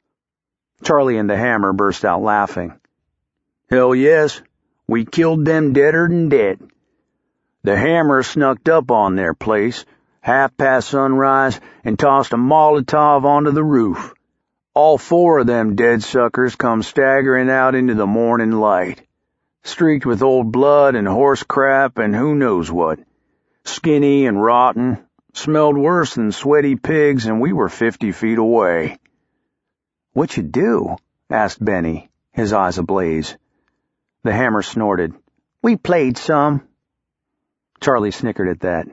Charlie and the Hammer burst out laughing. "Hell yes, we killed them deader than dead. The Hammer snuck up on their place, half past sunrise, and tossed a Molotov onto the roof. All four of them dead suckers come staggering out into the morning light, streaked with old blood and horse crap and who knows what. Skinny and rotten, smelled worse than sweaty pigs, and we were fifty feet away." "What'd you do?" asked Benny, his eyes ablaze. The Hammer snorted. "We played some." Charlie snickered at that.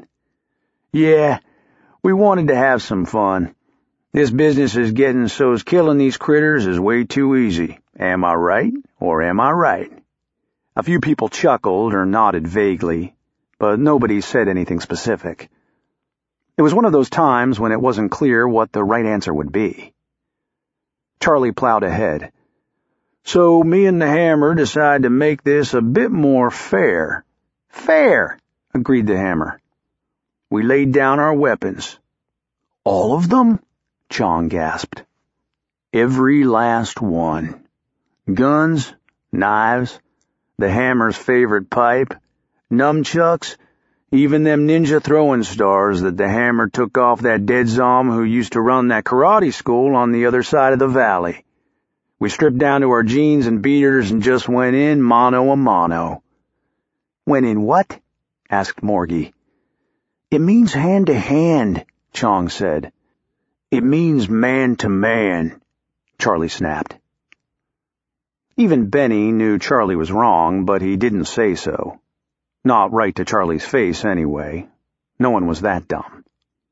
"Yeah, we wanted to have some fun. This business is getting so's killing these critters is way too easy. Am I right, or am I right?" A few people chuckled or nodded vaguely, but nobody said anything specific. It was one of those times when it wasn't clear what the right answer would be. Charlie plowed ahead. "So me and the Hammer decided to make this a bit more fair." "Fair," agreed the Hammer. "We laid down our weapons." "All of them?" Chong gasped. "Every last one. Guns, knives, the Hammer's favorite pipe, nunchucks, even them ninja throwing stars that the Hammer took off that dead zom who used to run that karate school on the other side of the valley. We stripped down to our jeans and beaters and just went in mano a mano." "Went in what?" asked Morgie. "It means hand to hand," Chong said. "It means man to man," Charlie snapped. Even Benny knew Charlie was wrong, but he didn't say so. Not right to Charlie's face, anyway. No one was that dumb.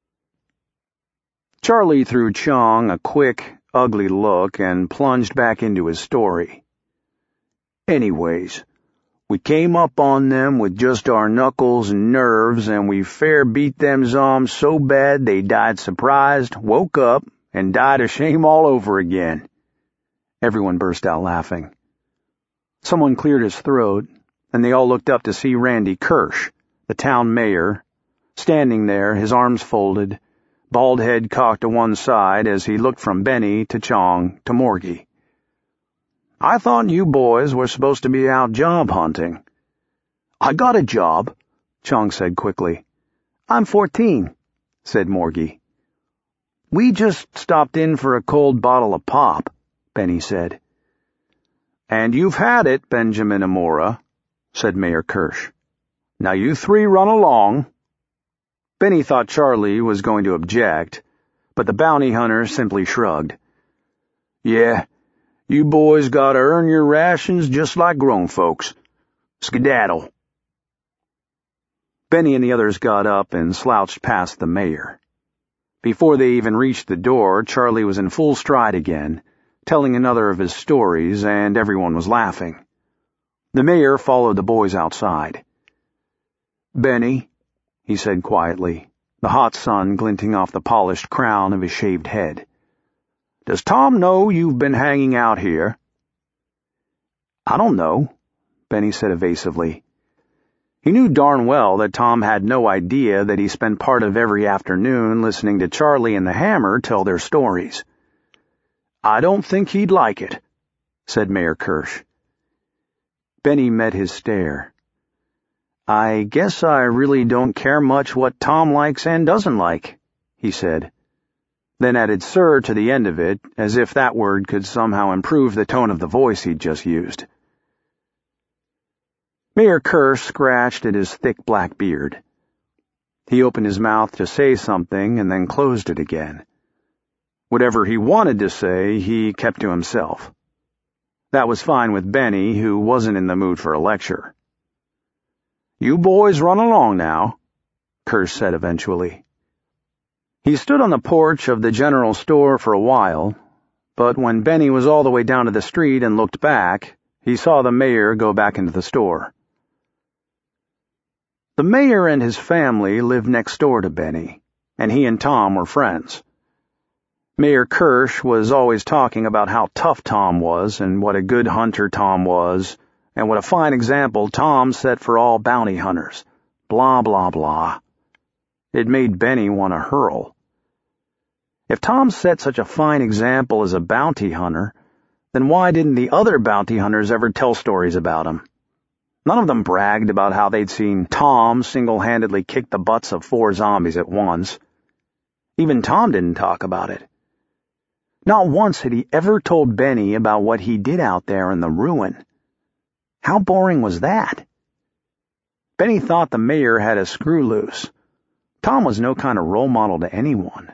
Charlie threw Chong a quick, ugly look and plunged back into his story. "Anyways, we came up on them with just our knuckles and nerves, and we fair beat them zombs so bad they died surprised, woke up, and died of shame all over again." Everyone burst out laughing. Someone cleared his throat, and they all looked up to see Randy Kirsch, the town mayor, standing there, his arms folded, bald head cocked to one side as he looked from Benny to Chong to Morgie. "I thought you boys were supposed to be out job hunting." "I got a job," Chong said quickly. "I'm fourteen," said Morgie. "We just stopped in for a cold bottle of pop," Benny said. "And you've had it, Benjamin Amora," said Mayor Kirsch. "Now you three run along." Benny thought Charlie was going to object, but the bounty hunter simply shrugged. "Yeah, you boys gotta earn your rations just like grown folks. Skedaddle." Benny and the others got up and slouched past the mayor. Before they even reached the door, Charlie was in full stride again, telling another of his stories, and everyone was laughing. The mayor followed the boys outside. "Benny," he said quietly, the hot sun glinting off the polished crown of his shaved head, "does Tom know you've been hanging out here?" "I don't know," Benny said evasively. He knew darn well that Tom had no idea that he spent part of every afternoon listening to Charlie and the Hammer tell their stories. "I don't think he'd like it," said Mayor Kirsch. Benny met his stare. "I guess I really don't care much what Tom likes and doesn't like," he said, then added "sir" to the end of it, as if that word could somehow improve the tone of the voice he'd just used. Mayor Kirsch scratched at his thick black beard. He opened his mouth to say something and then closed it again. Whatever he wanted to say, he kept to himself. That was fine with Benny, who wasn't in the mood for a lecture. "You boys run along now," Kirsch said eventually. He stood on the porch of the general store for a while, but when Benny was all the way down to the street and looked back, he saw the mayor go back into the store. The mayor and his family lived next door to Benny, and he and Tom were friends. Mayor Kirsch was always talking about how tough Tom was and what a good hunter Tom was, and what a fine example Tom set for all bounty hunters. Blah, blah, blah. It made Benny want to hurl. If Tom set such a fine example as a bounty hunter, then why didn't the other bounty hunters ever tell stories about him? None of them bragged about how they'd seen Tom single-handedly kick the butts of four zombies at once. Even Tom didn't talk about it. Not once had he ever told Benny about what he did out there in the ruin. How boring was that? Benny thought the mayor had a screw loose. Tom was no kind of role model to anyone.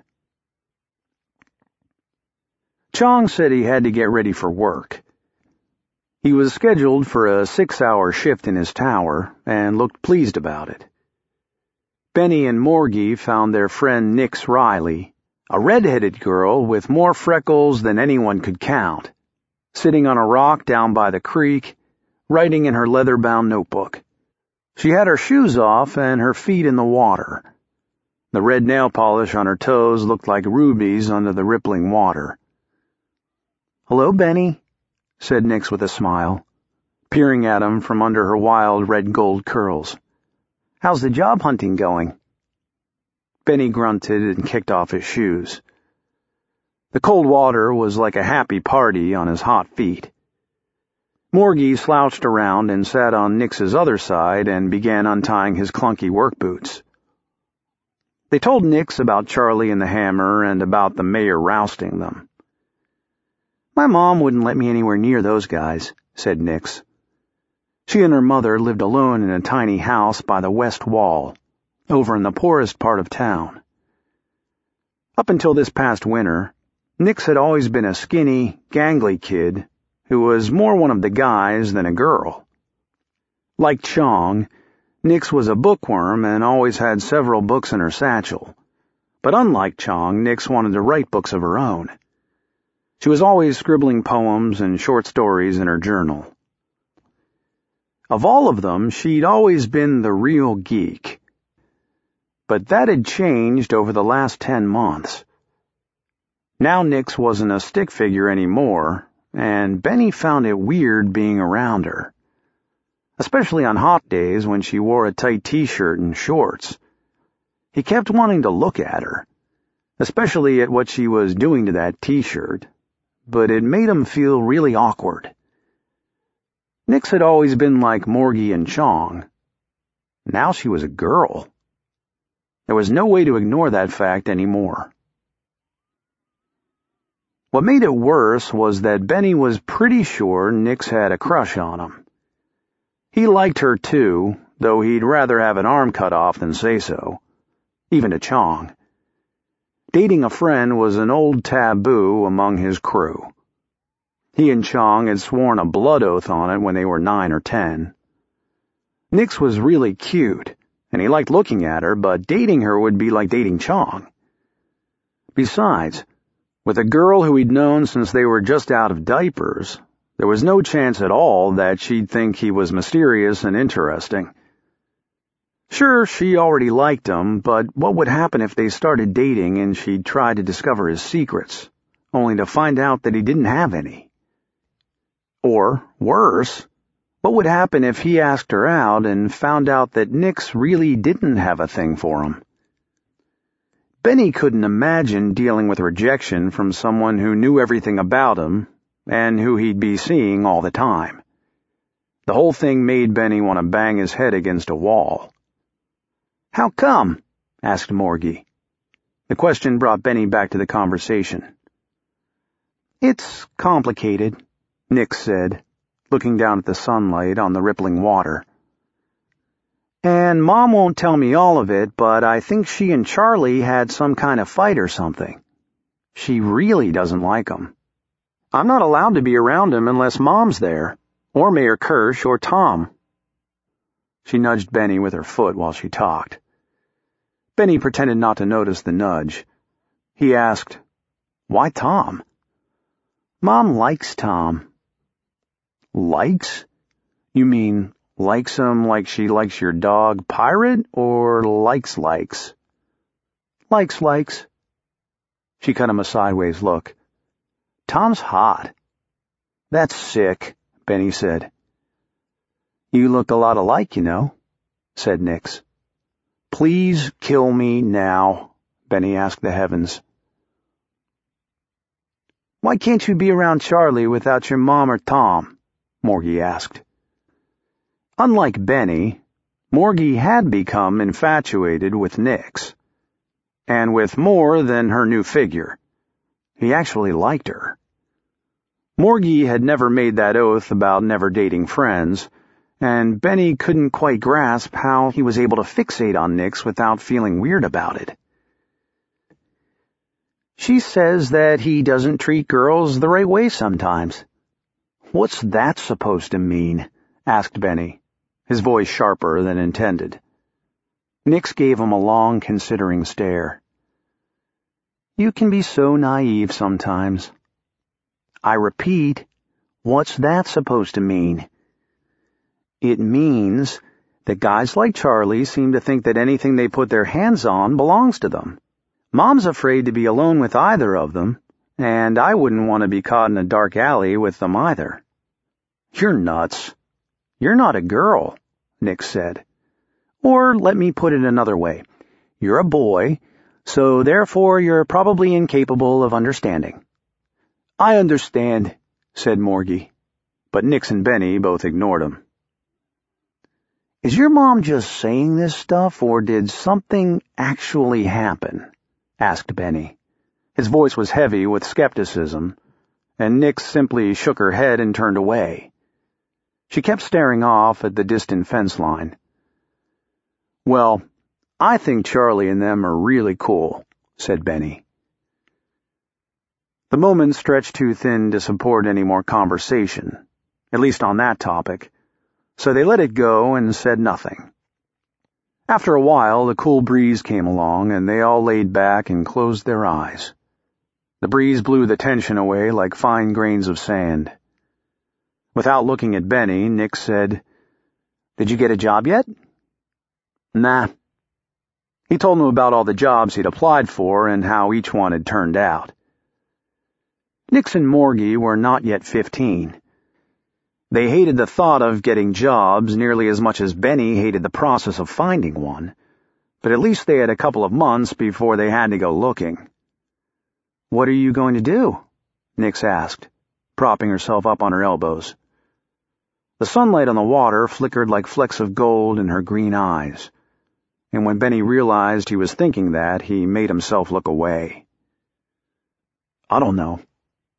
Chong said he had to get ready for work. He was scheduled for a six-hour shift in his tower, and looked pleased about it. Benny and Morgie found their friend Nix Riley, a red-headed girl with more freckles than anyone could count, sitting on a rock down by the creek, writing in her leather-bound notebook. She had her shoes off and her feet in the water. The red nail polish on her toes looked like rubies under the rippling water. "Hello, Benny," said Nix with a smile, peering at him from under her wild red-gold curls. "How's the job hunting going?" Benny grunted and kicked off his shoes. The cold water was like a happy party on his hot feet. Morgie slouched around and sat on Nix's other side and began untying his clunky work boots. They told Nix about Charlie and the Hammer and about the mayor rousting them. "My mom wouldn't let me anywhere near those guys," said Nix. She and her mother lived alone in a tiny house by the west wall, over in the poorest part of town. Up until this past winter, Nix had always been a skinny, gangly kid who was more one of the guys than a girl. Like Chong, Nix was a bookworm and always had several books in her satchel. But unlike Chong, Nix wanted to write books of her own. She was always scribbling poems and short stories in her journal. Of all of them, she'd always been the real geek. But that had changed over the last ten months. Now Nix wasn't a stick figure anymore, and Benny found it weird being around her. Especially on hot days when she wore a tight t-shirt and shorts. He kept wanting to look at her, especially at what she was doing to that t-shirt, but it made him feel really awkward. Nix had always been like Morgie and Chong. Now she was a girl. There was no way to ignore that fact anymore. What made it worse was that Benny was pretty sure Nix had a crush on him. He liked her too, though he'd rather have an arm cut off than say so, even to Chong. Dating a friend was an old taboo among his crew. He and Chong had sworn a blood oath on it when they were nine or ten. Nix was really cute, and he liked looking at her, but dating her would be like dating Chong. Besides, with a girl who he'd known since they were just out of diapers, there was no chance at all that she'd think he was mysterious and interesting. Sure, she already liked him, but what would happen if they started dating and she'd try to discover his secrets, only to find out that he didn't have any? Or, worse, what would happen if he asked her out and found out that Nix really didn't have a thing for him? Benny couldn't imagine dealing with rejection from someone who knew everything about him and who he'd be seeing all the time. The whole thing made Benny want to bang his head against a wall. "How come?" asked Morgie. The question brought Benny back to the conversation. "It's complicated," Nix said, looking down at the sunlight on the rippling water. "And Mom won't tell me all of it, but I think she and Charlie had some kind of fight or something. She really doesn't like him. I'm not allowed to be around him unless Mom's there, or Mayor Kirsch or Tom." She nudged Benny with her foot while she talked. Benny pretended not to notice the nudge. He asked, "Why Tom?" "Mom likes Tom." "Likes? You mean likes him like she likes your dog Pirate, or likes likes?" "Likes likes." She cut him a sideways look. "Tom's hot." "That's sick," Benny said. "You look a lot alike, you know," said Nix. "Please kill me now," Benny asked the heavens. "Why can't you be around Charlie without your mom or Tom?" Morgie asked. Unlike Benny, Morgie had become infatuated with Nix, and with more than her new figure. He actually liked her. Morgie had never made that oath about never dating friends, and Benny couldn't quite grasp how he was able to fixate on Nix without feeling weird about it. "She says that he doesn't treat girls the right way sometimes." "What's that supposed to mean?" asked Benny, his voice sharper than intended. Nix gave him a long, considering stare. "You can be so naive sometimes." "I repeat, what's that supposed to mean?" "It means that guys like Charlie seem to think that anything they put their hands on belongs to them. Mom's afraid to be alone with either of them, and I wouldn't want to be caught in a dark alley with them either." "You're nuts. You're not a girl," Nix said. "Or let me put it another way. You're a boy, so therefore you're probably incapable of understanding." "I understand," said Morgie, but Nix and Benny both ignored him. "Is your mom just saying this stuff, or did something actually happen?" asked Benny. His voice was heavy with skepticism, and Nix simply shook her head and turned away. She kept staring off at the distant fence line. "Well, I think Charlie and them are really cool," said Benny. The moment stretched too thin to support any more conversation, at least on that topic, so they let it go and said nothing. After a while, the cool breeze came along, and they all laid back and closed their eyes. The breeze blew the tension away like fine grains of sand. Without looking at Benny, Nix said, "Did you get a job yet?" "Nah." He told him about all the jobs he'd applied for and how each one had turned out. Nix and Morgie were not yet fifteen. They hated the thought of getting jobs nearly as much as Benny hated the process of finding one, but at least they had a couple of months before they had to go looking. "What are you going to do?" Nix asked, propping herself up on her elbows. The sunlight on the water flickered like flecks of gold in her green eyes, and when Benny realized he was thinking that, he made himself look away. "I don't know.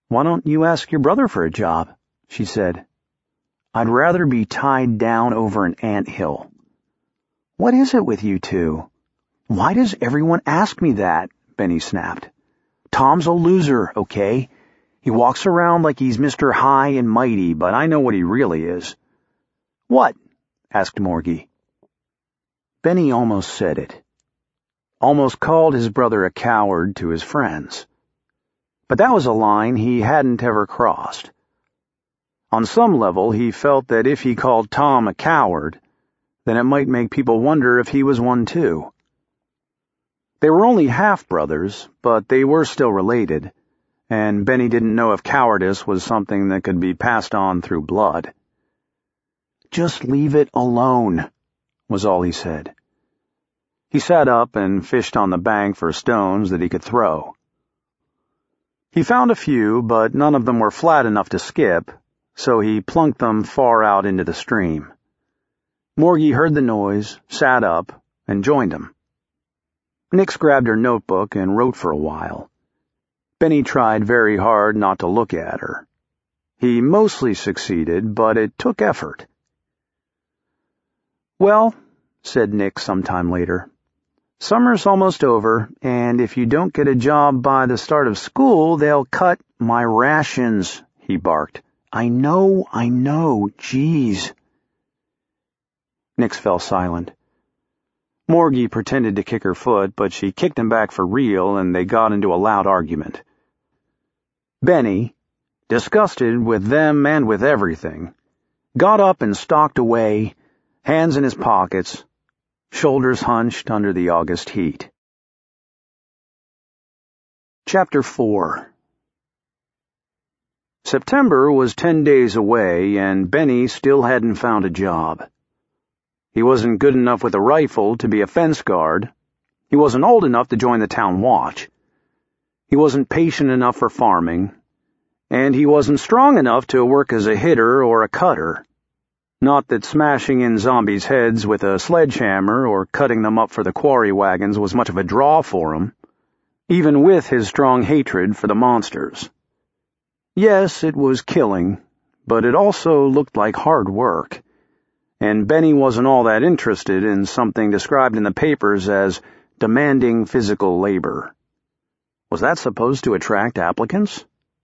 "Why don't you ask your brother for a job?" she said. "I'd rather be tied down over an anthill." "What is it with you two? Why does everyone ask me that?" Benny snapped. "Tom's a loser, okay? He walks around like he's Mister High and Mighty, but I know what he really is." "What?" asked Morgie. Benny almost said it. Almost called his brother a coward to his friends. But that was a line he hadn't ever crossed. On some level, he felt that if he called Tom a coward, then it might make people wonder if he was one too. They were only half-brothers, but they were still related, and Benny didn't know if cowardice was something that could be passed on through blood. "Just leave it alone," was all he said. He sat up and fished on the bank for stones that he could throw. He found a few, but none of them were flat enough to skip, so he plunked them far out into the stream. Morgie heard the noise, sat up, and joined him. Nix grabbed her notebook and wrote for a while. Benny tried very hard not to look at her. He mostly succeeded, but it took effort. "Well," said Nix sometime later, "summer's almost over, and if you don't get a job by the start of school, they'll cut my rations," he barked. "I know, I know, jeez." Nix fell silent. Morgie pretended to kick her foot, but she kicked him back for real, and they got into a loud argument. Benny, disgusted with them and with everything, got up and stalked away, hands in his pockets, shoulders hunched under the August heat. Chapter four. September was ten days away, and Benny still hadn't found a job. He wasn't good enough with a rifle to be a fence guard. He wasn't old enough to join the town watch. He wasn't patient enough for farming. And he wasn't strong enough to work as a hitter or a cutter. Not that smashing in zombies' heads with a sledgehammer or cutting them up for the quarry wagons was much of a draw for him, even with his strong hatred for the monsters. Yes, it was killing, but it also looked like hard work. And Benny wasn't all that interested in something described in the papers as demanding physical labor. Was that supposed to attract applicants?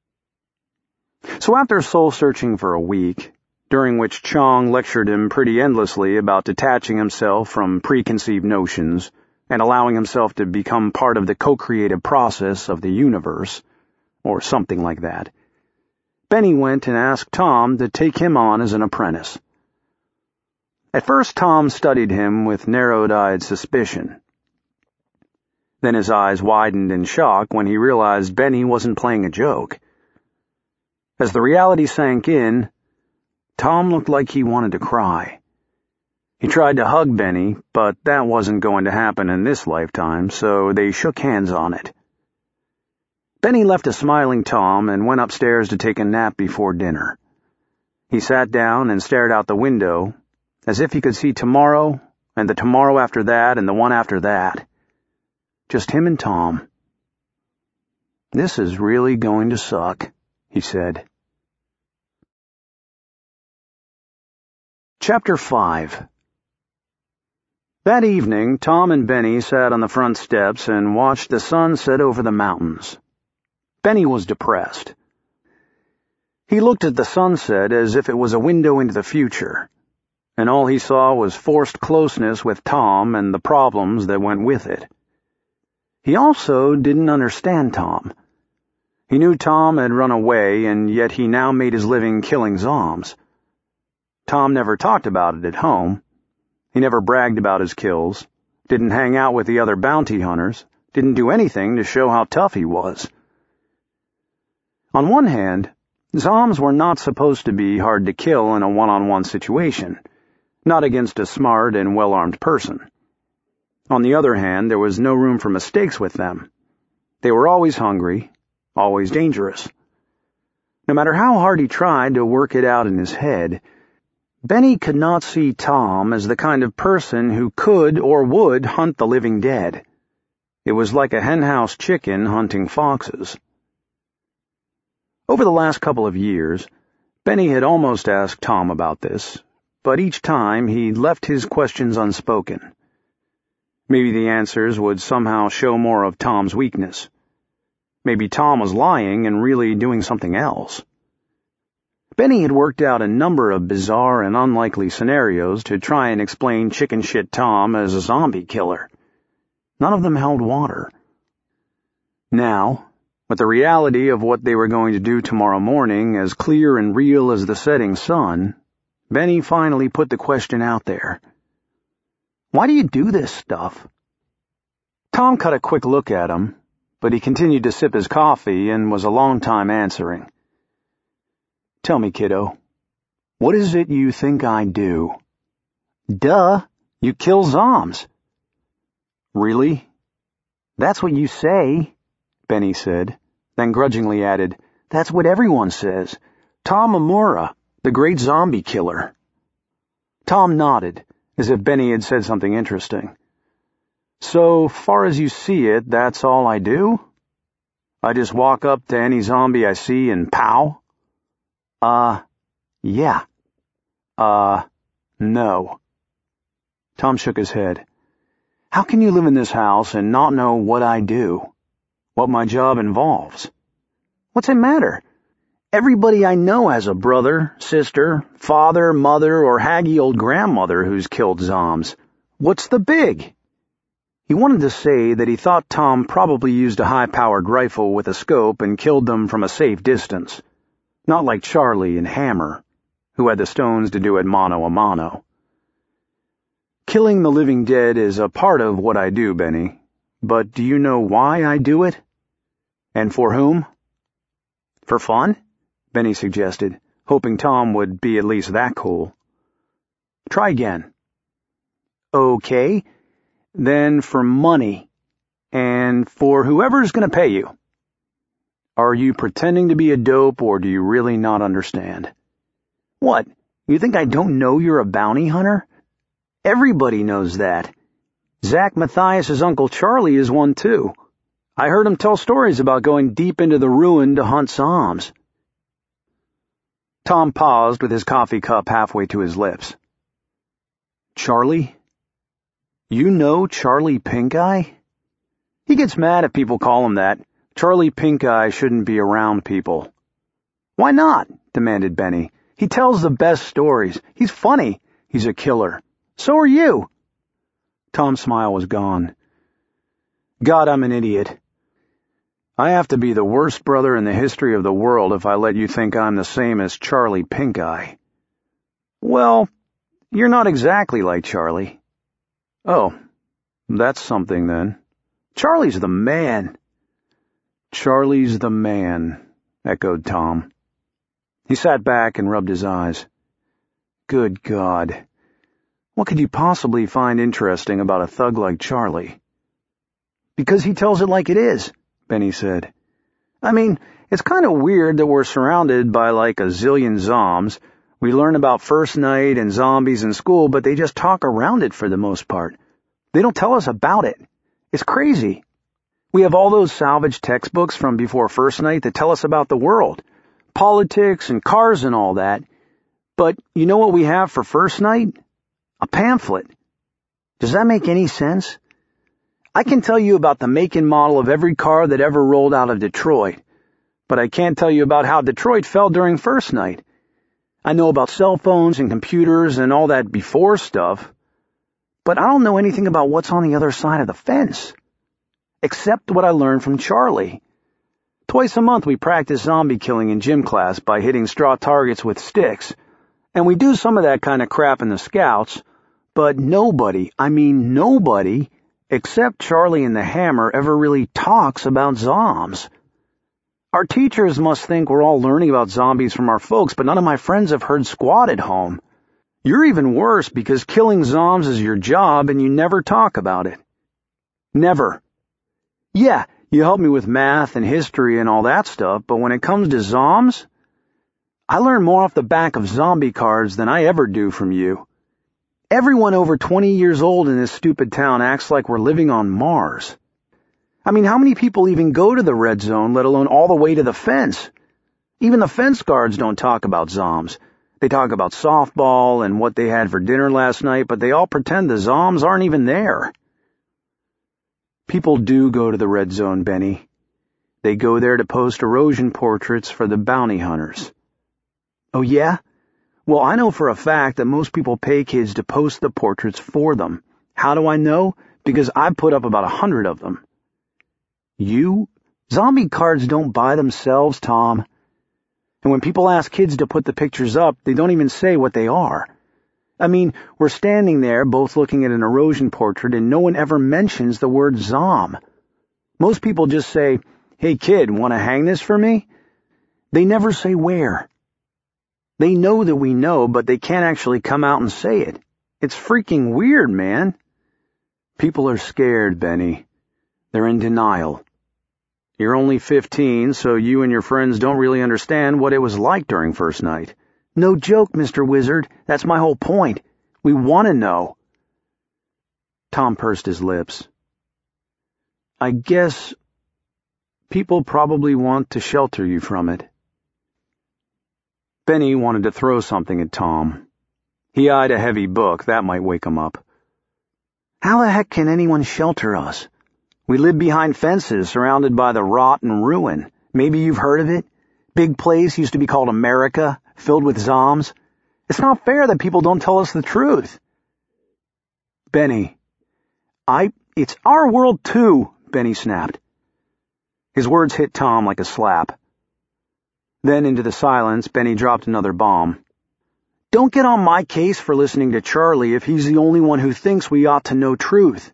So after soul-searching for a week, during which Chong lectured him pretty endlessly about detaching himself from preconceived notions and allowing himself to become part of the co-creative process of the universe, or something like that, Benny went and asked Tom to take him on as an apprentice. At first, Tom studied him with narrowed-eyed suspicion. Then his eyes widened in shock when he realized Benny wasn't playing a joke. As the reality sank in, Tom looked like he wanted to cry. He tried to hug Benny, but that wasn't going to happen in this lifetime, so they shook hands on it. Benny left a smiling Tom and went upstairs to take a nap before dinner. He sat down and stared out the window, as if he could see tomorrow, and the tomorrow after that, and the one after that. Just him and Tom. "This is really going to suck," he said. Chapter five. That evening, Tom and Benny sat on the front steps and watched the sun set over the mountains. Benny was depressed. He looked at the sunset as if it was a window into the future, and all he saw was forced closeness with Tom and the problems that went with it. He also didn't understand Tom. He knew Tom had run away, and yet he now made his living killing zombs. Tom never talked about it at home. He never bragged about his kills, didn't hang out with the other bounty hunters, didn't do anything to show how tough he was. On one hand, zombs were not supposed to be hard to kill in a one-on-one situation, not against a smart and well-armed person. On the other hand, there was no room for mistakes with them. They were always hungry, always dangerous. No matter how hard he tried to work it out in his head, Benny could not see Tom as the kind of person who could or would hunt the living dead. It was like a henhouse chicken hunting foxes. Over the last couple of years, Benny had almost asked Tom about this, but each time he left his questions unspoken. Maybe the answers would somehow show more of Tom's weakness. Maybe Tom was lying and really doing something else. Benny had worked out a number of bizarre and unlikely scenarios to try and explain Chicken Shit Tom as a zombie killer. None of them held water. Now, with the reality of what they were going to do tomorrow morning as clear and real as the setting sun, Benny finally put the question out there. Why do you do this stuff? Tom cut a quick look at him, but he continued to sip his coffee and was a long time answering. Tell me, kiddo, what is it you think I do? Duh, you kill zombs. Really? That's what you say, Benny said, then grudgingly added, that's what everyone says. Tom Amura, the great zombie killer. Tom nodded, as if Benny had said something interesting. So far as you see it, that's all I do? I just walk up to any zombie I see and pow? Uh, yeah. Uh, no. Tom shook his head. How can you live in this house and not know what I do? What my job involves? What's it matter? Everybody I know has a brother, sister, father, mother, or haggy old grandmother who's killed zombs. What's the big? He wanted to say that he thought Tom probably used a high-powered rifle with a scope and killed them from a safe distance. Not like Charlie and Hammer, who had the stones to do it mano a mano. Killing the living dead is a part of what I do, Benny. But do you know why I do it? And for whom? For fun? Benny suggested, hoping Tom would be at least that cool. Try again. Okay, then for money, and for whoever's going to pay you. Are you pretending to be a dope, or do you really not understand? What, you think I don't know you're a bounty hunter? Everybody knows that. Zach Matthias's Uncle Charlie is one too. I heard him tell stories about going deep into the ruin to hunt zombs. Tom paused with his coffee cup halfway to his lips. Charlie? You know Charlie Pinkeye? He gets mad if people call him that. Charlie Pinkeye shouldn't be around people. Why not? Demanded Benny. He tells the best stories. He's funny. He's a killer. So are you. Tom's smile was gone. God, I'm an idiot. I have to be the worst brother in the history of the world if I let you think I'm the same as Charlie Pinkeye. Well, you're not exactly like Charlie. Oh, that's something then. Charlie's the man. Charlie's the man, echoed Tom. He sat back and rubbed his eyes. Good God. What could you possibly find interesting about a thug like Charlie? Because he tells it like it is, Benny said. I mean, it's kind of weird that we're surrounded by like a zillion zombs. We learn about First Night and zombies in school, but they just talk around it for the most part. They don't tell us about it. It's crazy. We have all those salvage textbooks from before First Night that tell us about the world, politics and cars and all that. But you know what we have for First Night? A pamphlet. Does that make any sense? I can tell you about the make and model of every car that ever rolled out of Detroit, but I can't tell you about how Detroit fell during First Night. I know about cell phones and computers and all that before stuff, but I don't know anything about what's on the other side of the fence. Except what I learned from Charlie. Twice a month we practice zombie killing in gym class by hitting straw targets with sticks, and we do some of that kind of crap in the Scouts, but nobody, I mean nobody, except Charlie and the Hammer ever really talks about zombs. Our teachers must think we're all learning about zombies from our folks, but none of my friends have heard squat at home. You're even worse because killing zombs is your job and you never talk about it. Never. Yeah, you help me with math and history and all that stuff, but when it comes to zombs, I learn more off the back of zombie cards than I ever do from you. Everyone over twenty years old in this stupid town acts like we're living on Mars. I mean, how many people even go to the red zone, let alone all the way to the fence? Even the fence guards don't talk about zombs. They talk about softball and what they had for dinner last night, but they all pretend the zombs aren't even there. People do go to the red zone, Benny. They go there to post erosion portraits for the bounty hunters. Oh, yeah? Well, I know for a fact that most people pay kids to post the portraits for them. How do I know? Because I've put up about a hundred of them. You? Zombie cards don't buy themselves, Tom. And when people ask kids to put the pictures up, they don't even say what they are. I mean, we're standing there both looking at an erosion portrait and no one ever mentions the word zom. Most people just say, "Hey kid, want to hang this for me?" They never say where. They know that we know, but they can't actually come out and say it. It's freaking weird, man. People are scared, Benny. They're in denial. You're only fifteen, so you and your friends don't really understand what it was like during first night. No joke, Mister Wizard. That's my whole point. We want to know. Tom pursed his lips. I guess people probably want to shelter you from it. Benny wanted to throw something at Tom. He eyed a heavy book. That might wake him up. How the heck can anyone shelter us? We live behind fences, surrounded by the rot and ruin. Maybe you've heard of it? Big place used to be called America, filled with zombs. It's not fair that people don't tell us the truth. Benny, I... It's our world too, Benny snapped. His words hit Tom like a slap. Then into the silence, Benny dropped another bomb. Don't get on my case for listening to Charlie if he's the only one who thinks we ought to know truth.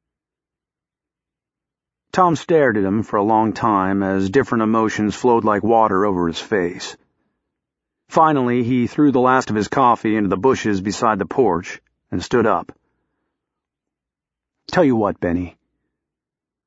Tom stared at him for a long time as different emotions flowed like water over his face. Finally, he threw the last of his coffee into the bushes beside the porch and stood up. Tell you what, Benny,